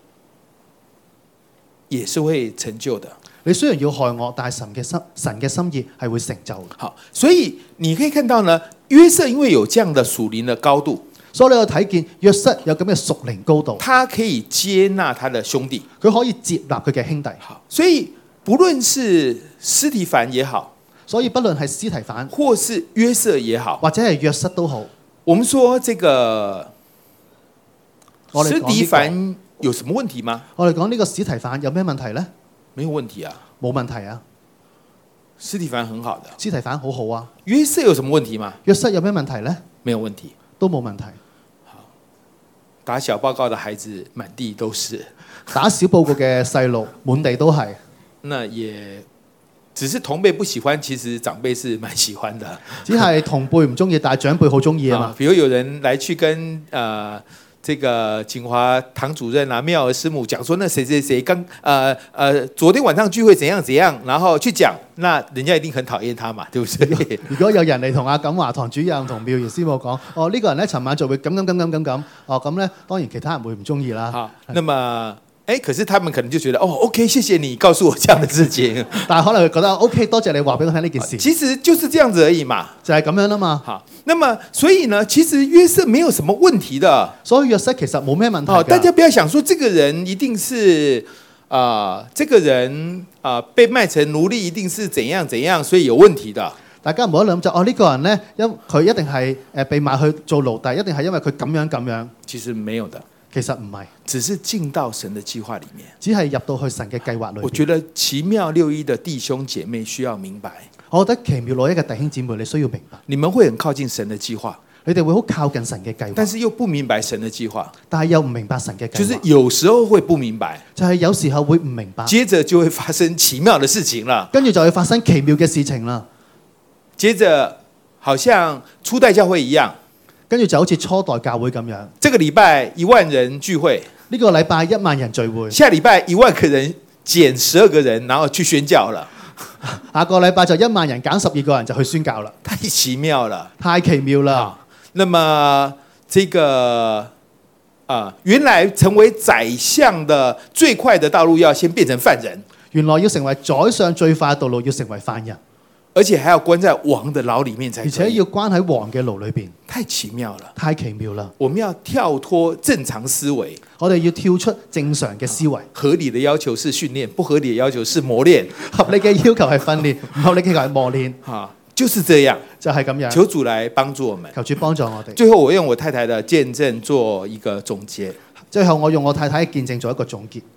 也是會成就的。 你雖然要害我，但係神嘅心神嘅心意係會成就嘅。 好，所以你可以看到呢，約瑟因為有這樣的屬靈的高度， 所以你有睇見約瑟有咁嘅屬靈高度， 他可以接納他的兄弟， 佢可以接納佢嘅兄弟。 好，所以不論是司提反也好， 所以不論係司提反或是約瑟也好， 或者係約瑟都好， 我們說這個司提這個反有什麼問題嗎？ 我哋講呢個司提反有咩問題呢？ 沒有問題啊， 冇問題啊。 司提反很好的， 司提反好好啊。 約瑟有什麼問題嗎？ 約瑟有咩問題呢？ 沒有問題， 都冇問題。 好，打小報告的孩子滿地都是， 打小報告嘅細路滿地都係。 那也只是同輩不喜歡，其實長輩是蠻喜歡的。 只係同輩唔中意，但係長輩好中意啊嘛。 比如有人來去跟呃這個景華堂主任啊、妙兒師母講說，那誰誰誰剛呃呃昨天晚上聚會怎樣怎樣，然後去講，那人家一定很討厭他嘛，對不對？ 如果有人嚟同阿錦華堂主任同妙兒師母講，哦呢、這個人咧尋晚就會咁咁咁咁咁咁，哦咁咧當然其他人會唔中意啦。 好，那麼。哎，可是他們可能就覺得哦 ，OK，謝謝你告訴我這樣的事情。 但係可能會覺得 OK，多謝你話俾我聽呢件事。 其實就是這樣子而已嘛， 就係咁樣啦嘛。 好，那麼所以呢，其實約瑟沒有什麼問題的。 所以約瑟其實冇咩問題。哦， 大家不要想說這個人一定是啊、呃，這個人啊、呃、被賣成奴隸一定是怎樣怎樣，所以有問題的。 大家唔好諗就哦呢、這個人呢，因佢一定係誒被賣去做奴隸，一定係因為佢咁樣咁樣。 其實沒有的。 其實唔係， 只是進到神的計劃裡面， 只係入到去神嘅計劃裏面。 我覺得奇妙六一的弟兄姐妹需要明白， 我覺得奇妙六一嘅弟兄姊妹你需要明白， 你們會很靠近神的計劃， 你哋會好靠近神嘅計劃， 但是又不明白神的計劃， 但係又唔明白神嘅計劃， 就是有時候會不明白， 就係有時候會唔明白， 接着就會發生奇妙的事情了， 跟住就會發生奇妙嘅事情啦， 接着好像初代教會一樣， 跟住就好似初代教會咁樣， 這個禮拜一萬人聚會。 呢、這個禮拜一萬人聚會， 下禮拜一萬個人減十二個人，然後去宣教了。 下個禮拜就一萬人減十二個人就去宣教了， 太奇妙了， 太奇妙了。 那麼這個啊、呃，原來成為宰相的最快的道路，要先變成犯人。 原來要成為宰相最快的道路，要成為犯人。 而且還要關在王的牢裡面才可以， 而且要關喺王嘅牢裏邊， 太奇妙了， 太奇妙啦！ 我們要跳脫正常思維， 我哋要跳出正常嘅思維。 合理的要求是訓練，不合理的要求是磨練。 合理嘅要求係訓練，唔合理嘅要求係磨練。 啊，就是這樣， 就係咁樣。 求主來幫助我們， 求主幫助我哋。 最後，我用我太太的見證做一個總結。 最後，我用我太太嘅見證做一個總結。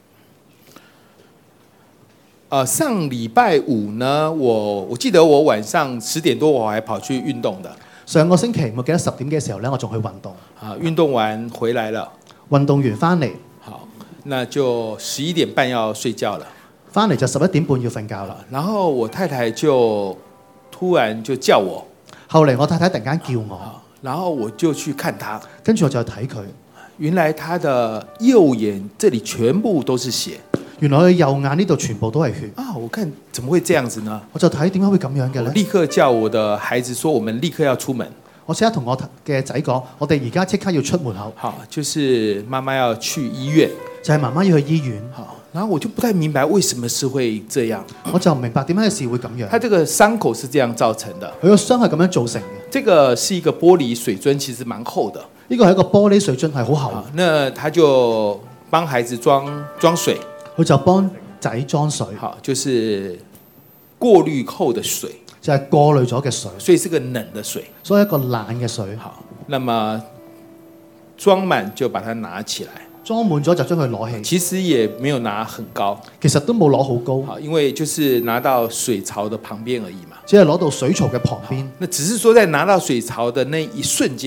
呃，上禮拜五呢，我我記得我晚上十點多我還跑去運動的。 上個星期我記得十點嘅時候呢，我仲去運動。 啊，運動完回來了。 運動完翻嚟， 好，那就十一點半要睡覺了。 翻嚟就十一點半要瞓覺啦。 然後我太太就突然就叫我。 後嚟我太太突然間叫我， 然後我就去看她， 跟住我就睇佢。 原來她的右眼這裡全部都是血。 原來佢右眼呢度全部都係血啊！我看怎麼會這樣子呢？ 我就睇點解會咁樣嘅咧？ 立刻叫我的孩子說：我們立刻要出門。 我即刻同我嘅仔講：我哋而家即刻要出門口。 好，就是媽媽要去醫院， 就係媽媽要去醫院。 好，然後我就不太明白為什麼是會這樣。 我就唔明白點解事會咁樣。 他這個傷口是這樣造成的。 佢個傷係咁樣造成嘅。 這個是一個玻璃水樽，其實蠻厚的。 呢個係一個玻璃水樽，係好厚。 那他就幫孩子裝裝水， 佢就幫仔裝水， 好，就是過濾後的水， 就係、是、過濾咗嘅水， 所以是個冷的水， 所以一個冷嘅水。 好，那麼裝滿就把它拿起來， 裝滿咗就將佢攞起。 其實也沒有拿很高， 其實都冇攞好高， 好，因為就是拿到水槽的旁邊而已嘛， 只係攞到水槽嘅旁邊。 那只是說在拿到水槽的那一瞬間，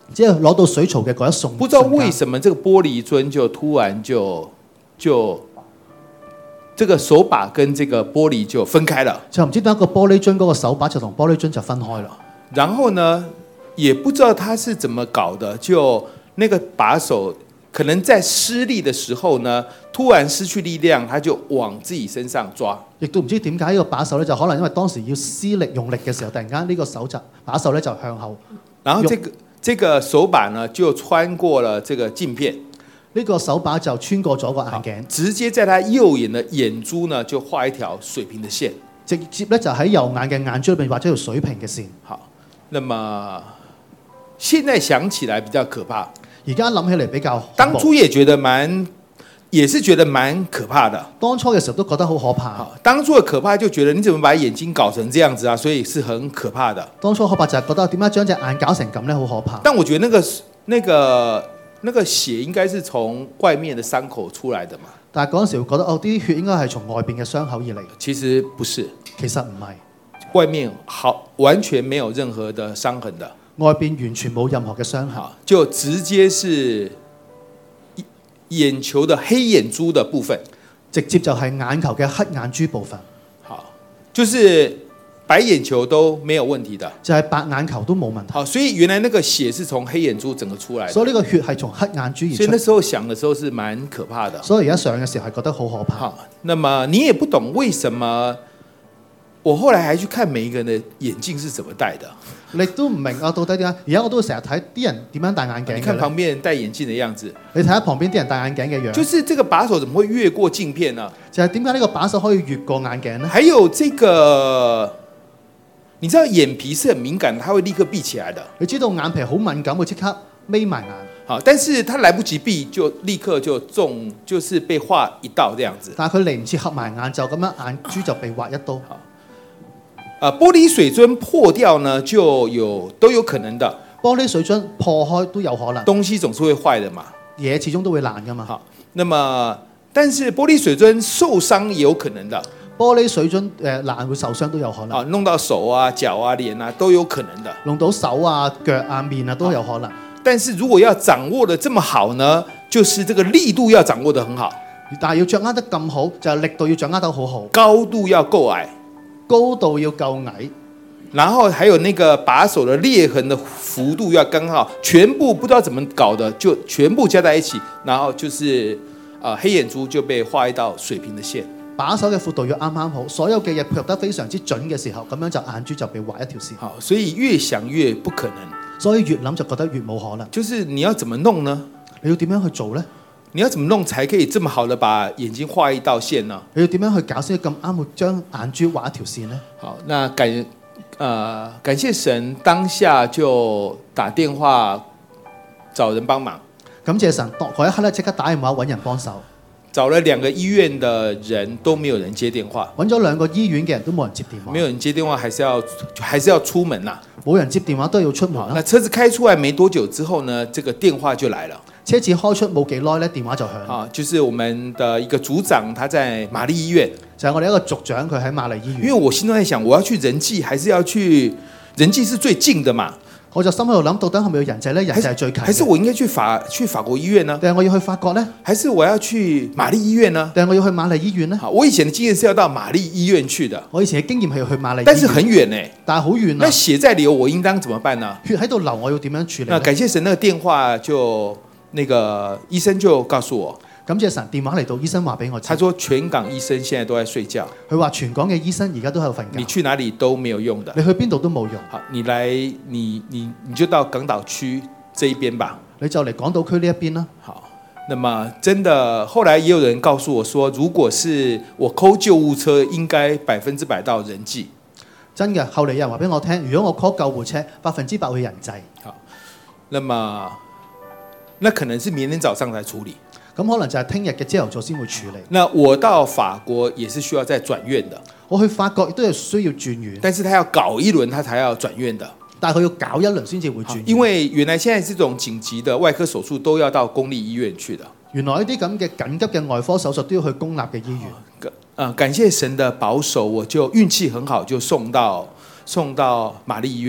即係攞到水槽嘅嗰一瞬， 不知道為什麼這個玻璃樽就突然就就這個手把跟這個玻璃就分開了， 就唔知點解個玻璃樽嗰個手把就同玻璃樽就分開了。 然後呢，也不知道他是怎麼搞的，就那個把手可能在施力的時候呢，突然失去力量，他就往自己身上抓。 亦都唔知點解呢個把手咧，就可能因為當時要施力用力嘅時候，突然間呢個手就把手咧就向後， 然後這個這個手把呢就穿過了這個鏡片， 呢個手把就穿過咗個眼鏡， 直接在他右眼的眼珠呢就畫一條水平的線， 直接咧就喺右眼嘅眼珠裏邊畫咗條水平嘅線。 好，那麼現在想起來比較可怕， 而家諗起嚟比較， 當初也覺得蠻，也是覺得蠻可怕的。 當初嘅時候都覺得好可怕。 好，當初的可怕就覺得你怎麼把眼睛搞成這樣子啊？所以是很可怕的。 當初可怕就係覺得點解將隻眼搞成咁咧，好可怕。 但我覺得那個、那個、那個血應該是從外面的傷口出來的嘛。 但係嗰陣時會覺得哦，啲血應該係從外邊嘅傷口而嚟。 其實不是， 其實唔係， 外面好完全沒有任何的傷痕的。 外邊完全冇任何嘅傷痕， 就直接是眼球的黑眼珠的部分， 直接就係眼球嘅黑眼珠部分。 好，就是白眼球都沒有問題的， 就係白眼球都冇問題。 好，所以原來那個血是從黑眼珠整個出來的， 所以呢個血係從黑眼珠而出。 所以那時候想的時候是蠻可怕的。 所以而家上嘅時候係覺得好可怕。 好，那麼你也不懂為什麼，我後來還去看每一個人的眼鏡是怎麼戴的。 你都唔明啊，到底點解？而家我都會成日睇啲人點樣戴眼鏡。 你看旁邊人戴眼鏡的樣子， 你睇下旁邊啲人戴眼鏡嘅樣。就是這個把手怎麼會越過鏡片呢？ 就係點解呢個把手可以越過眼鏡呢？ 還有這個，你知道眼皮是很敏感，它會立刻閉起來的。 你知道眼皮好敏感，會即刻眯埋眼。 好，但是它來不及閉，就立刻就中，就是被劃一刀這樣子。 但係佢嚟唔切合埋眼，就咁樣眼珠就被劃一刀。 啊，玻璃水樽破掉呢，就有都有可能的。 玻璃水樽破開都有可能。 東西總是會壞的嘛， 嘢始終都會爛噶嘛。 好，那麼但是玻璃水樽受傷也有可能的。 玻璃水樽誒爛會受傷都有可能。 啊，弄到手啊、腳啊、臉啊都有可能的。 弄到手啊、腳啊、面啊都有可能。 但是如果要掌握得這麼好呢，就是這個力度要掌握得很好。 但係要掌握得咁好，就係力度要掌握得好好。 高度要夠矮。 高度要夠矮， 然後還有那個把手的裂痕的幅度要剛好，全部不知道怎麼搞的，就全部加在一起，然後就是，呃、黑眼珠就被畫一道水平的線。 把手嘅闊度要啱啱好，所有嘅嘢配合得非常之準嘅時候，咁樣就眼珠就被畫一條線。 好，所以越想越不可能， 所以越諗就覺得越冇可能。 就是你要怎麼弄呢？ 你要點樣去做呢？ 你要怎麼弄才可以這麼好的把眼睛畫一道線呢？ 你要點樣去搞先咁啱會將眼珠畫一條線呢？ 好，那感，呃，感謝神當下就打電話找人幫忙。 感謝神，嗰一刻咧即刻打電話揾人幫手。 找了兩個醫院的人都沒有人接電話， 揾咗兩個醫院嘅人都冇人接電話。 沒有人接電話，還是要還是要出門啦。 冇人接電話都要出門啦。 那車子開出來沒多久之後呢，這個電話就來了。 車子開出冇幾耐咧，電話就響。 啊，就是我們的一個組長，他在瑪麗醫院。 就係我哋一個組長，佢喺瑪麗醫院。 因為我心中在想，我要去仁濟，還是要去仁濟是最近的嘛？ 我就心喺度諗，到底係咪要仁濟咧？仁濟係最近。 還是我應該去法去法國醫院呢？ 定係我要去法國呢？ 還是我要去瑪麗醫院呢？ 定係我要去瑪麗醫院呢？ 好，我以前的經驗是要到瑪麗醫院去的。 我以前嘅經驗係要去瑪麗醫院， 但是很遠呢。 但係好遠啊。 那血在流，我應當怎麼辦呢？ 血喺度流，我要點樣處理？ 那感謝神，那個電話就。那個醫生就告訴我， 感謝神，電話嚟到，醫生話俾我知， 他說全港醫生現在都在睡覺。 佢話全港嘅醫生而家都喺度瞓覺。 你去哪裡都沒有用的， 你去邊度都冇用。 好，你來，你你你就到港島區這一邊吧。 你就嚟港島區呢一邊啦。 好，那麼真的，後來也有人告訴我說，如果是我 call 救護車，應該百分之百到仁濟。 真嘅，後嚟有人話俾我聽，如果我 call 救護車，百分之百去仁濟。 好，那麼。那可能是明天早上才處理， 咁可能就係聽日嘅朝頭早先會處理。 那我到法國也是需要再轉院的， 我去法國亦都係需要轉院， 但是他要搞一輪，他才要轉院的。 但係佢要搞一輪先至會轉院， 因為原來現在這種緊急的外科手術都要到公立醫院去的。 原來呢啲咁嘅緊急嘅外科手術都要去公立嘅醫院。 啊，感謝神的保守，我就運氣很好，就送到送到瑪麗醫院啦。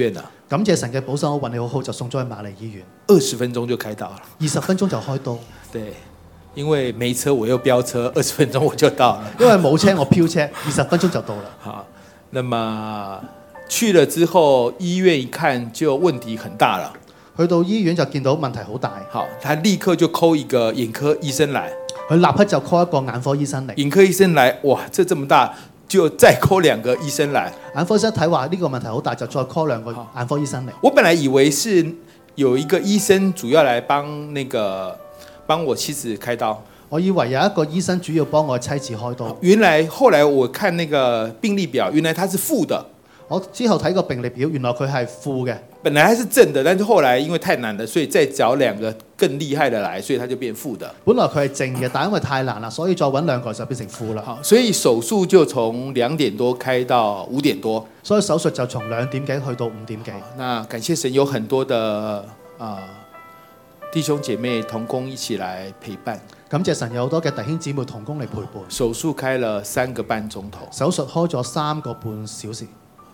感謝神嘅保守，我運氣好好，就送咗去瑪麗醫院。 二十分鐘就開刀了。 二十分鐘就開刀。 對，因為沒車我又飆車，二十分鐘我就到了。 因為冇車我飆車，二十分鐘就到了。 好，那麼去了之後，醫院一看就問題很大了。 去到醫院就見到問題好大。 好，他立刻就 call 一個眼科醫生來。佢立刻就 call 一個眼科醫生嚟。 眼科醫生來，哇，這這麼大，就再 call 兩個醫生來。 眼科醫生睇話呢個問題好大，就再 call 兩個眼科醫生嚟。 我本來以為是有一個醫生主要來幫那個幫我妻子開刀。 我以為有一個醫生主要幫我妻子開刀。 原來後來我看那個病歷表，原來他是負的。 我之後睇個病歷表，原來佢係負嘅。 本來他是正的，但是後來因為太難了，所以再找兩個更厲害的來，所以他就變負的。 本來佢係正嘅，但因為太難啦，所以再揾兩個就變成負啦。 好，所以手術就從兩點多開到五點多。 所以手術就從兩點幾去到五點幾。 那感謝神有很多的啊、呃、弟兄姐妹同工一起來陪伴。 感謝神有好多嘅弟兄姊妹同工嚟陪伴。 手術開了三個半鐘頭。 手術開咗三個半小時。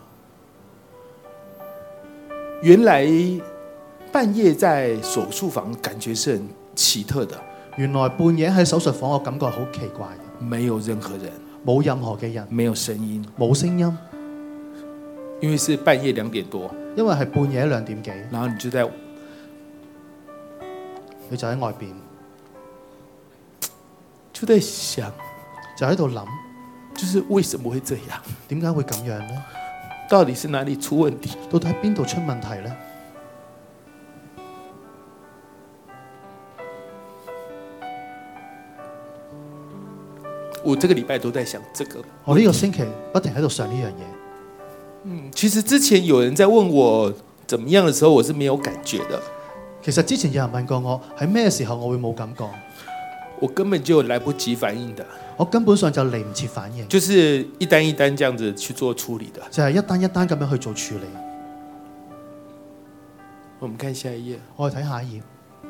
原來半夜在手術房感覺是很奇特的。 原來半夜喺手術房我感覺好奇怪嘅。 沒有任何人， 冇任何嘅人， 沒有聲音， 冇聲音， 因為是半夜兩點多。 因為係半夜兩點幾。 然後你就在， 你就喺外邊， 就在想， 就喺度諗， 就是為什麼會這樣？ 點解會咁樣呢？ 到底是哪裡出問題？ 到底喺邊度出問題呢？ 我這個禮拜都在想這個。 我呢個星期不停喺度想呢樣嘢。 嗯，其實之前有人在問我怎麼樣的時候，我是沒有感覺的。 其實之前有人問過我，喺咩時候我會冇感覺？ 我根本就來不及反應的。 我根本上就嚟唔切反應， 就是一單一單這樣子去做處理的， 就係一單一單咁樣去做處理。 我們看下一頁， 我哋睇下一頁。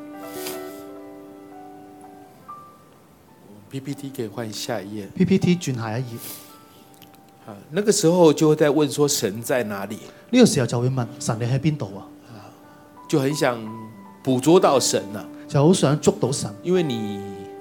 P P T 可以換下一頁 ，P P T 轉下一頁。 啊，那個時候就會在問說神在哪裡？ 呢個時候就會問神你喺邊度啊？ 就很想捕捉到神啊， 就好想捉到神， 因為你。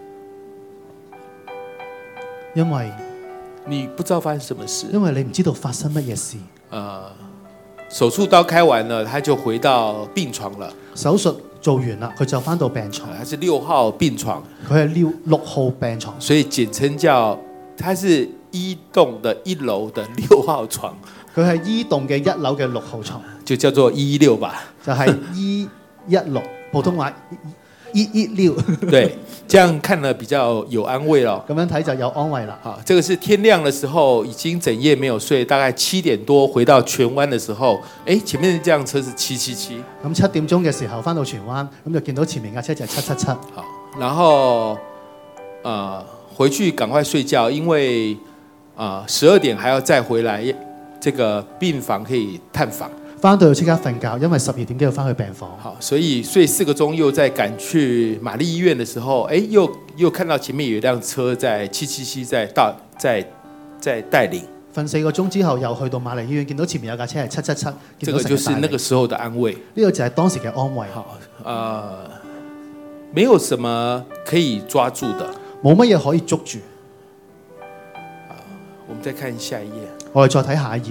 因為你不知道發生什麼事， 因為你唔知道發生乜嘢事。 呃，手術刀開完了，他就回到病床了。 手術做完啦，佢就返到病床。 他是六號病床， 佢係六六號病床， 所以簡稱叫，他是一棟的一樓的六號床。 佢係一棟嘅一樓嘅六號床， 就叫做一一六吧， 就係一一六，普通話。一一六， 對，這樣看了比較有安慰咯。 咁樣睇就有安慰啦。 好，這個是天亮的時候，已經整夜沒有睡，大概七點多回到荃灣的時候，誒，前面這輛車是七七七。 咁七點鐘嘅時候返到荃灣，咁就見到前面架車就係七七七。 好，然後，呃，回去趕快睡覺，因為啊十二點還要再回來，這個病房可以探訪。 翻到去即刻瞓覺，因為十二點幾要翻去病房。 好，所以睡四個鐘，又再趕去瑪麗醫院的時候，誒，又又看到前面有一輛車在七七七在到在在帶領。 瞓四個鐘之後，又去到瑪麗醫院，見到前面有架車係七七七。 這個就是那個時候的安慰。 呢個就係當時嘅安慰。 好，呃，沒有什麼可以抓住的， 冇乜嘢可以捉住。 啊，我們再看下一頁。 我哋再睇下一頁。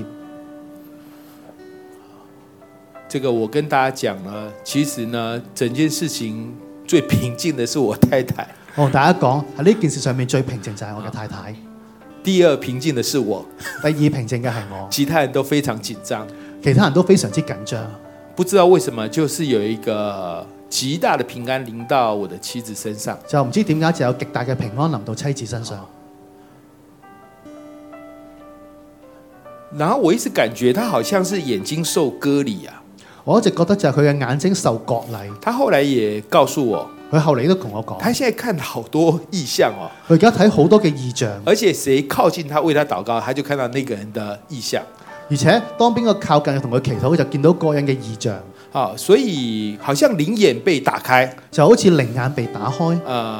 這個我跟大家講呢，其實呢，整件事情最平靜的是我太太。 我同大家講喺呢件事上面最平靜就係我嘅太太。 第二平靜的是我。 第二平靜嘅係我。 其他人都非常緊張。 其他人都非常之緊張。 不知道為什麼，就是有一個極大的平安臨到我的妻子身上。 就唔知點解就有極大嘅平安臨到妻子身上。 然後我一直感覺他好像是眼睛受割禮啊。 我一直覺得就係佢嘅眼睛受割禮。 他後來也告訴我， 佢後嚟都同我講， 他現在看好多異象哦。 佢而家睇好多嘅異象， 而且誰靠近他為他禱告，他就看到那個人的異象。 而且當邊個靠近同佢祈禱，就見到個人嘅異象。 啊，所以好像靈眼被打開， 就好似靈眼被打開。 呃，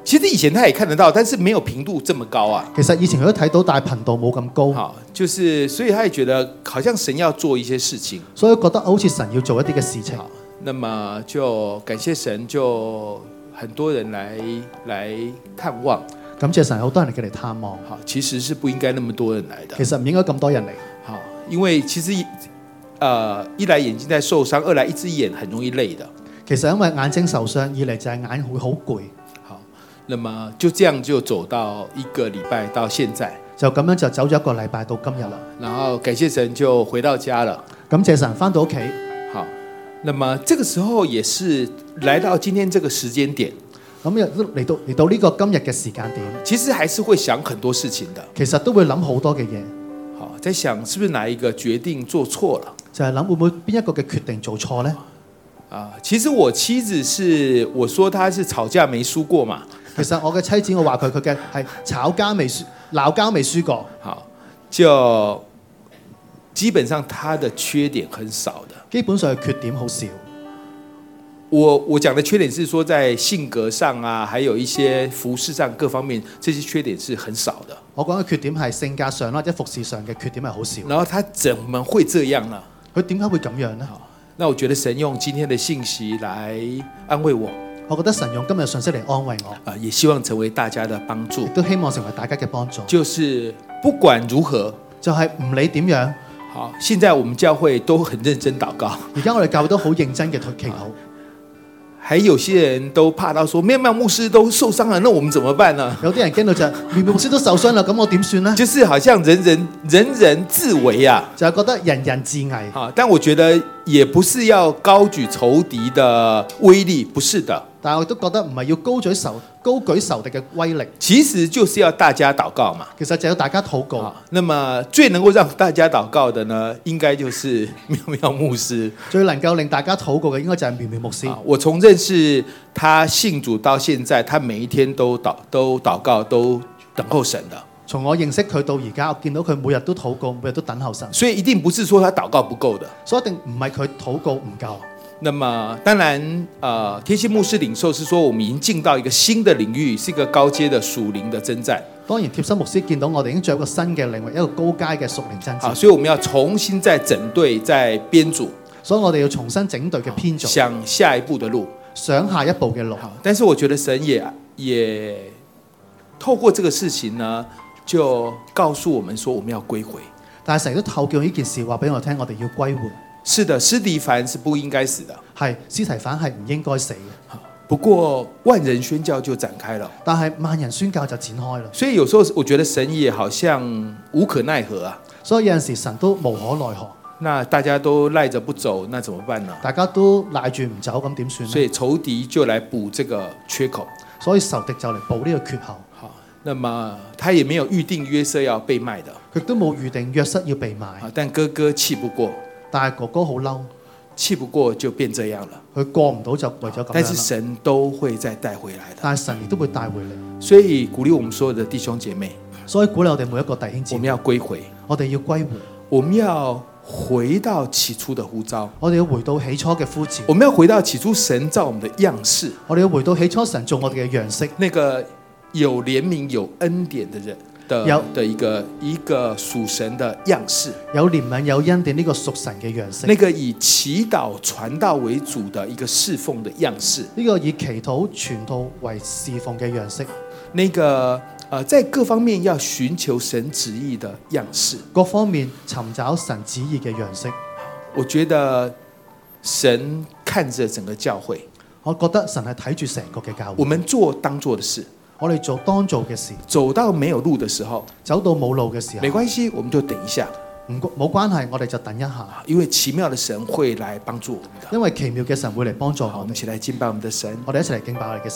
其實以前他也看得到，但是沒有頻度這麼高啊。 其實以前佢都睇到，但係頻度冇咁高。 好，就是所以他也覺得好像神要做一些事情， 所以覺得好似神要做一啲嘅事情。 好，那麼就感謝神，就很多人來來探望。 感謝神，好多人嚟探望。 好，其實是不應該那麼多人來的。 其實唔應該咁多人嚟。 好，因為其實呃一來眼睛在受傷，二來一隻眼很容易累的。 其實因為眼睛受傷，二嚟就係眼會好攰。 那麼就這樣就走到一個禮拜到現在， 就咁樣就走咗一個禮拜到今日啦。 然後感謝神就回到家了。 感謝神返到屋企。 好，那麼這個時候也是來到今天這個時間點， 咁又嚟到嚟到呢個今日嘅時間點， 其實還是會想很多事情的。 其實都會諗好多嘅嘢。 好，在想是不是哪一個決定做錯了？ 就係諗會唔會邊一個嘅決定做錯呢？ 啊，其實我妻子是我說她是吵架沒輸過嘛。 其實我嘅妻子，我話佢佢嘅係吵架未輸，鬧交未輸過。 好，就基本上他的缺點很少的。 基本上缺點好少。 我我講的缺點是說在性格上啊，還有一些服飾上各方面，這些缺點是很少的。 我講嘅缺點係性格上或者服飾上嘅缺點係好少。 然後他怎麼會這樣呢？ 佢點解會咁樣呢？ 那我覺得神用今天的信息來安慰我。 我覺得神用今日信息嚟安慰我， 啊，也希望成為大家的幫助， 亦都希望成為大家嘅幫助。 就是不管如何， 就係唔理點樣， 好，現在我們教會都很認真禱告。 而家我哋教會都好認真嘅祈禱。 還有些人都怕到說，妙妙牧師都受傷了，那我們怎麼辦呢？ 有啲人驚到就係妙妙牧師都受傷啦，咁我點算呢？ 就是好像人人人人自危啊， 就係覺得人人自危。 啊，但我覺得也不是要高舉仇敵的威力，不是的。 但係我都覺得唔係要高舉仇高舉仇敵嘅威力， 其實就是要大家禱告嘛。 其實就要大家禱告。 啊，那麼最能夠讓大家禱告的呢，應該就是妙妙牧師。 最能夠令大家禱告嘅應該就係妙妙牧師。 啊，我從認識他信主到現在，他每一天都禱都禱告，都等候神的。 從我認識佢到而家，我見到佢每日都禱告，每日都等候神。 所以一定不是說他禱告不夠的， 所以一定唔係佢禱告唔夠。 那麼當然，呃，天心牧師領受是說，我們已經進到一個新的領域，是一個高階的屬靈的征戰。 當然，貼心牧師見到我哋已經進入一個新嘅領域，一個高階嘅屬靈征戰。 啊，所以我們要重新再整隊、再編組。 所以我哋要重新整隊嘅編組， 想下一步的路， 想下一步嘅路。 但是我覺得神也也透過這個事情呢，就告訴我們說，我們要歸回。 但係神都透過呢件事話俾我聽，我哋要歸回。 是的，司提反是不應該死的。 係，司提反係唔應該死嘅。 不過萬人宣教就展開了。 但係萬人宣教就展開了。 所以有時候我覺得神也好像無可奈何啊。 所以有陣時神都無可奈何。 那大家都賴着不走，那怎麼辦呢？ 大家都賴住唔走，咁點算呢？ 所以仇敵就來補這個缺口。 所以仇敵就嚟補呢個缺口。 好，那麼他也沒有預定約瑟要被賣的。 佢都冇預定約瑟要被賣。 但哥哥氣不過。 但係哥哥好嬲， 氣不過就變這樣了。 佢過唔到就為咗咁樣。 但是神都會再帶回來的。 但係神亦都會帶回嚟。 所以鼓勵我們所有的弟兄姐妹。 所以鼓勵我哋每一個弟兄姊妹。 我們要歸回。 我哋要歸回。 我們要回到起初的呼召。 我哋要回到起初嘅呼召。 我們要回到起初神造我們的樣式。 我哋要回到起初神做我哋嘅樣式。 那個有憐憫有恩典的人。的的一個一個屬神的樣式， 有憐憫有恩典呢個屬神嘅樣式， 那個以祈禱傳道為主的一個侍奉的樣式， 呢個以祈禱傳道為侍奉嘅樣式， 那個呃在各方面要尋求神旨意的樣式， 各方面尋找神旨意嘅樣式。 我覺得神看着整個教會， 我覺得神係睇住成個嘅教會， 我們做當做的事。 我哋做當做嘅事， 走到沒有路的時候， 走到冇路嘅時候， 沒關係，我們就等一下， 唔冇關係，我哋就等一下， 因為奇妙的神會來幫助我們的， 因為奇妙嘅神會嚟幫助我哋。 我們一起來敬拜我們的神， 我哋一齊嚟敬拜我哋嘅神。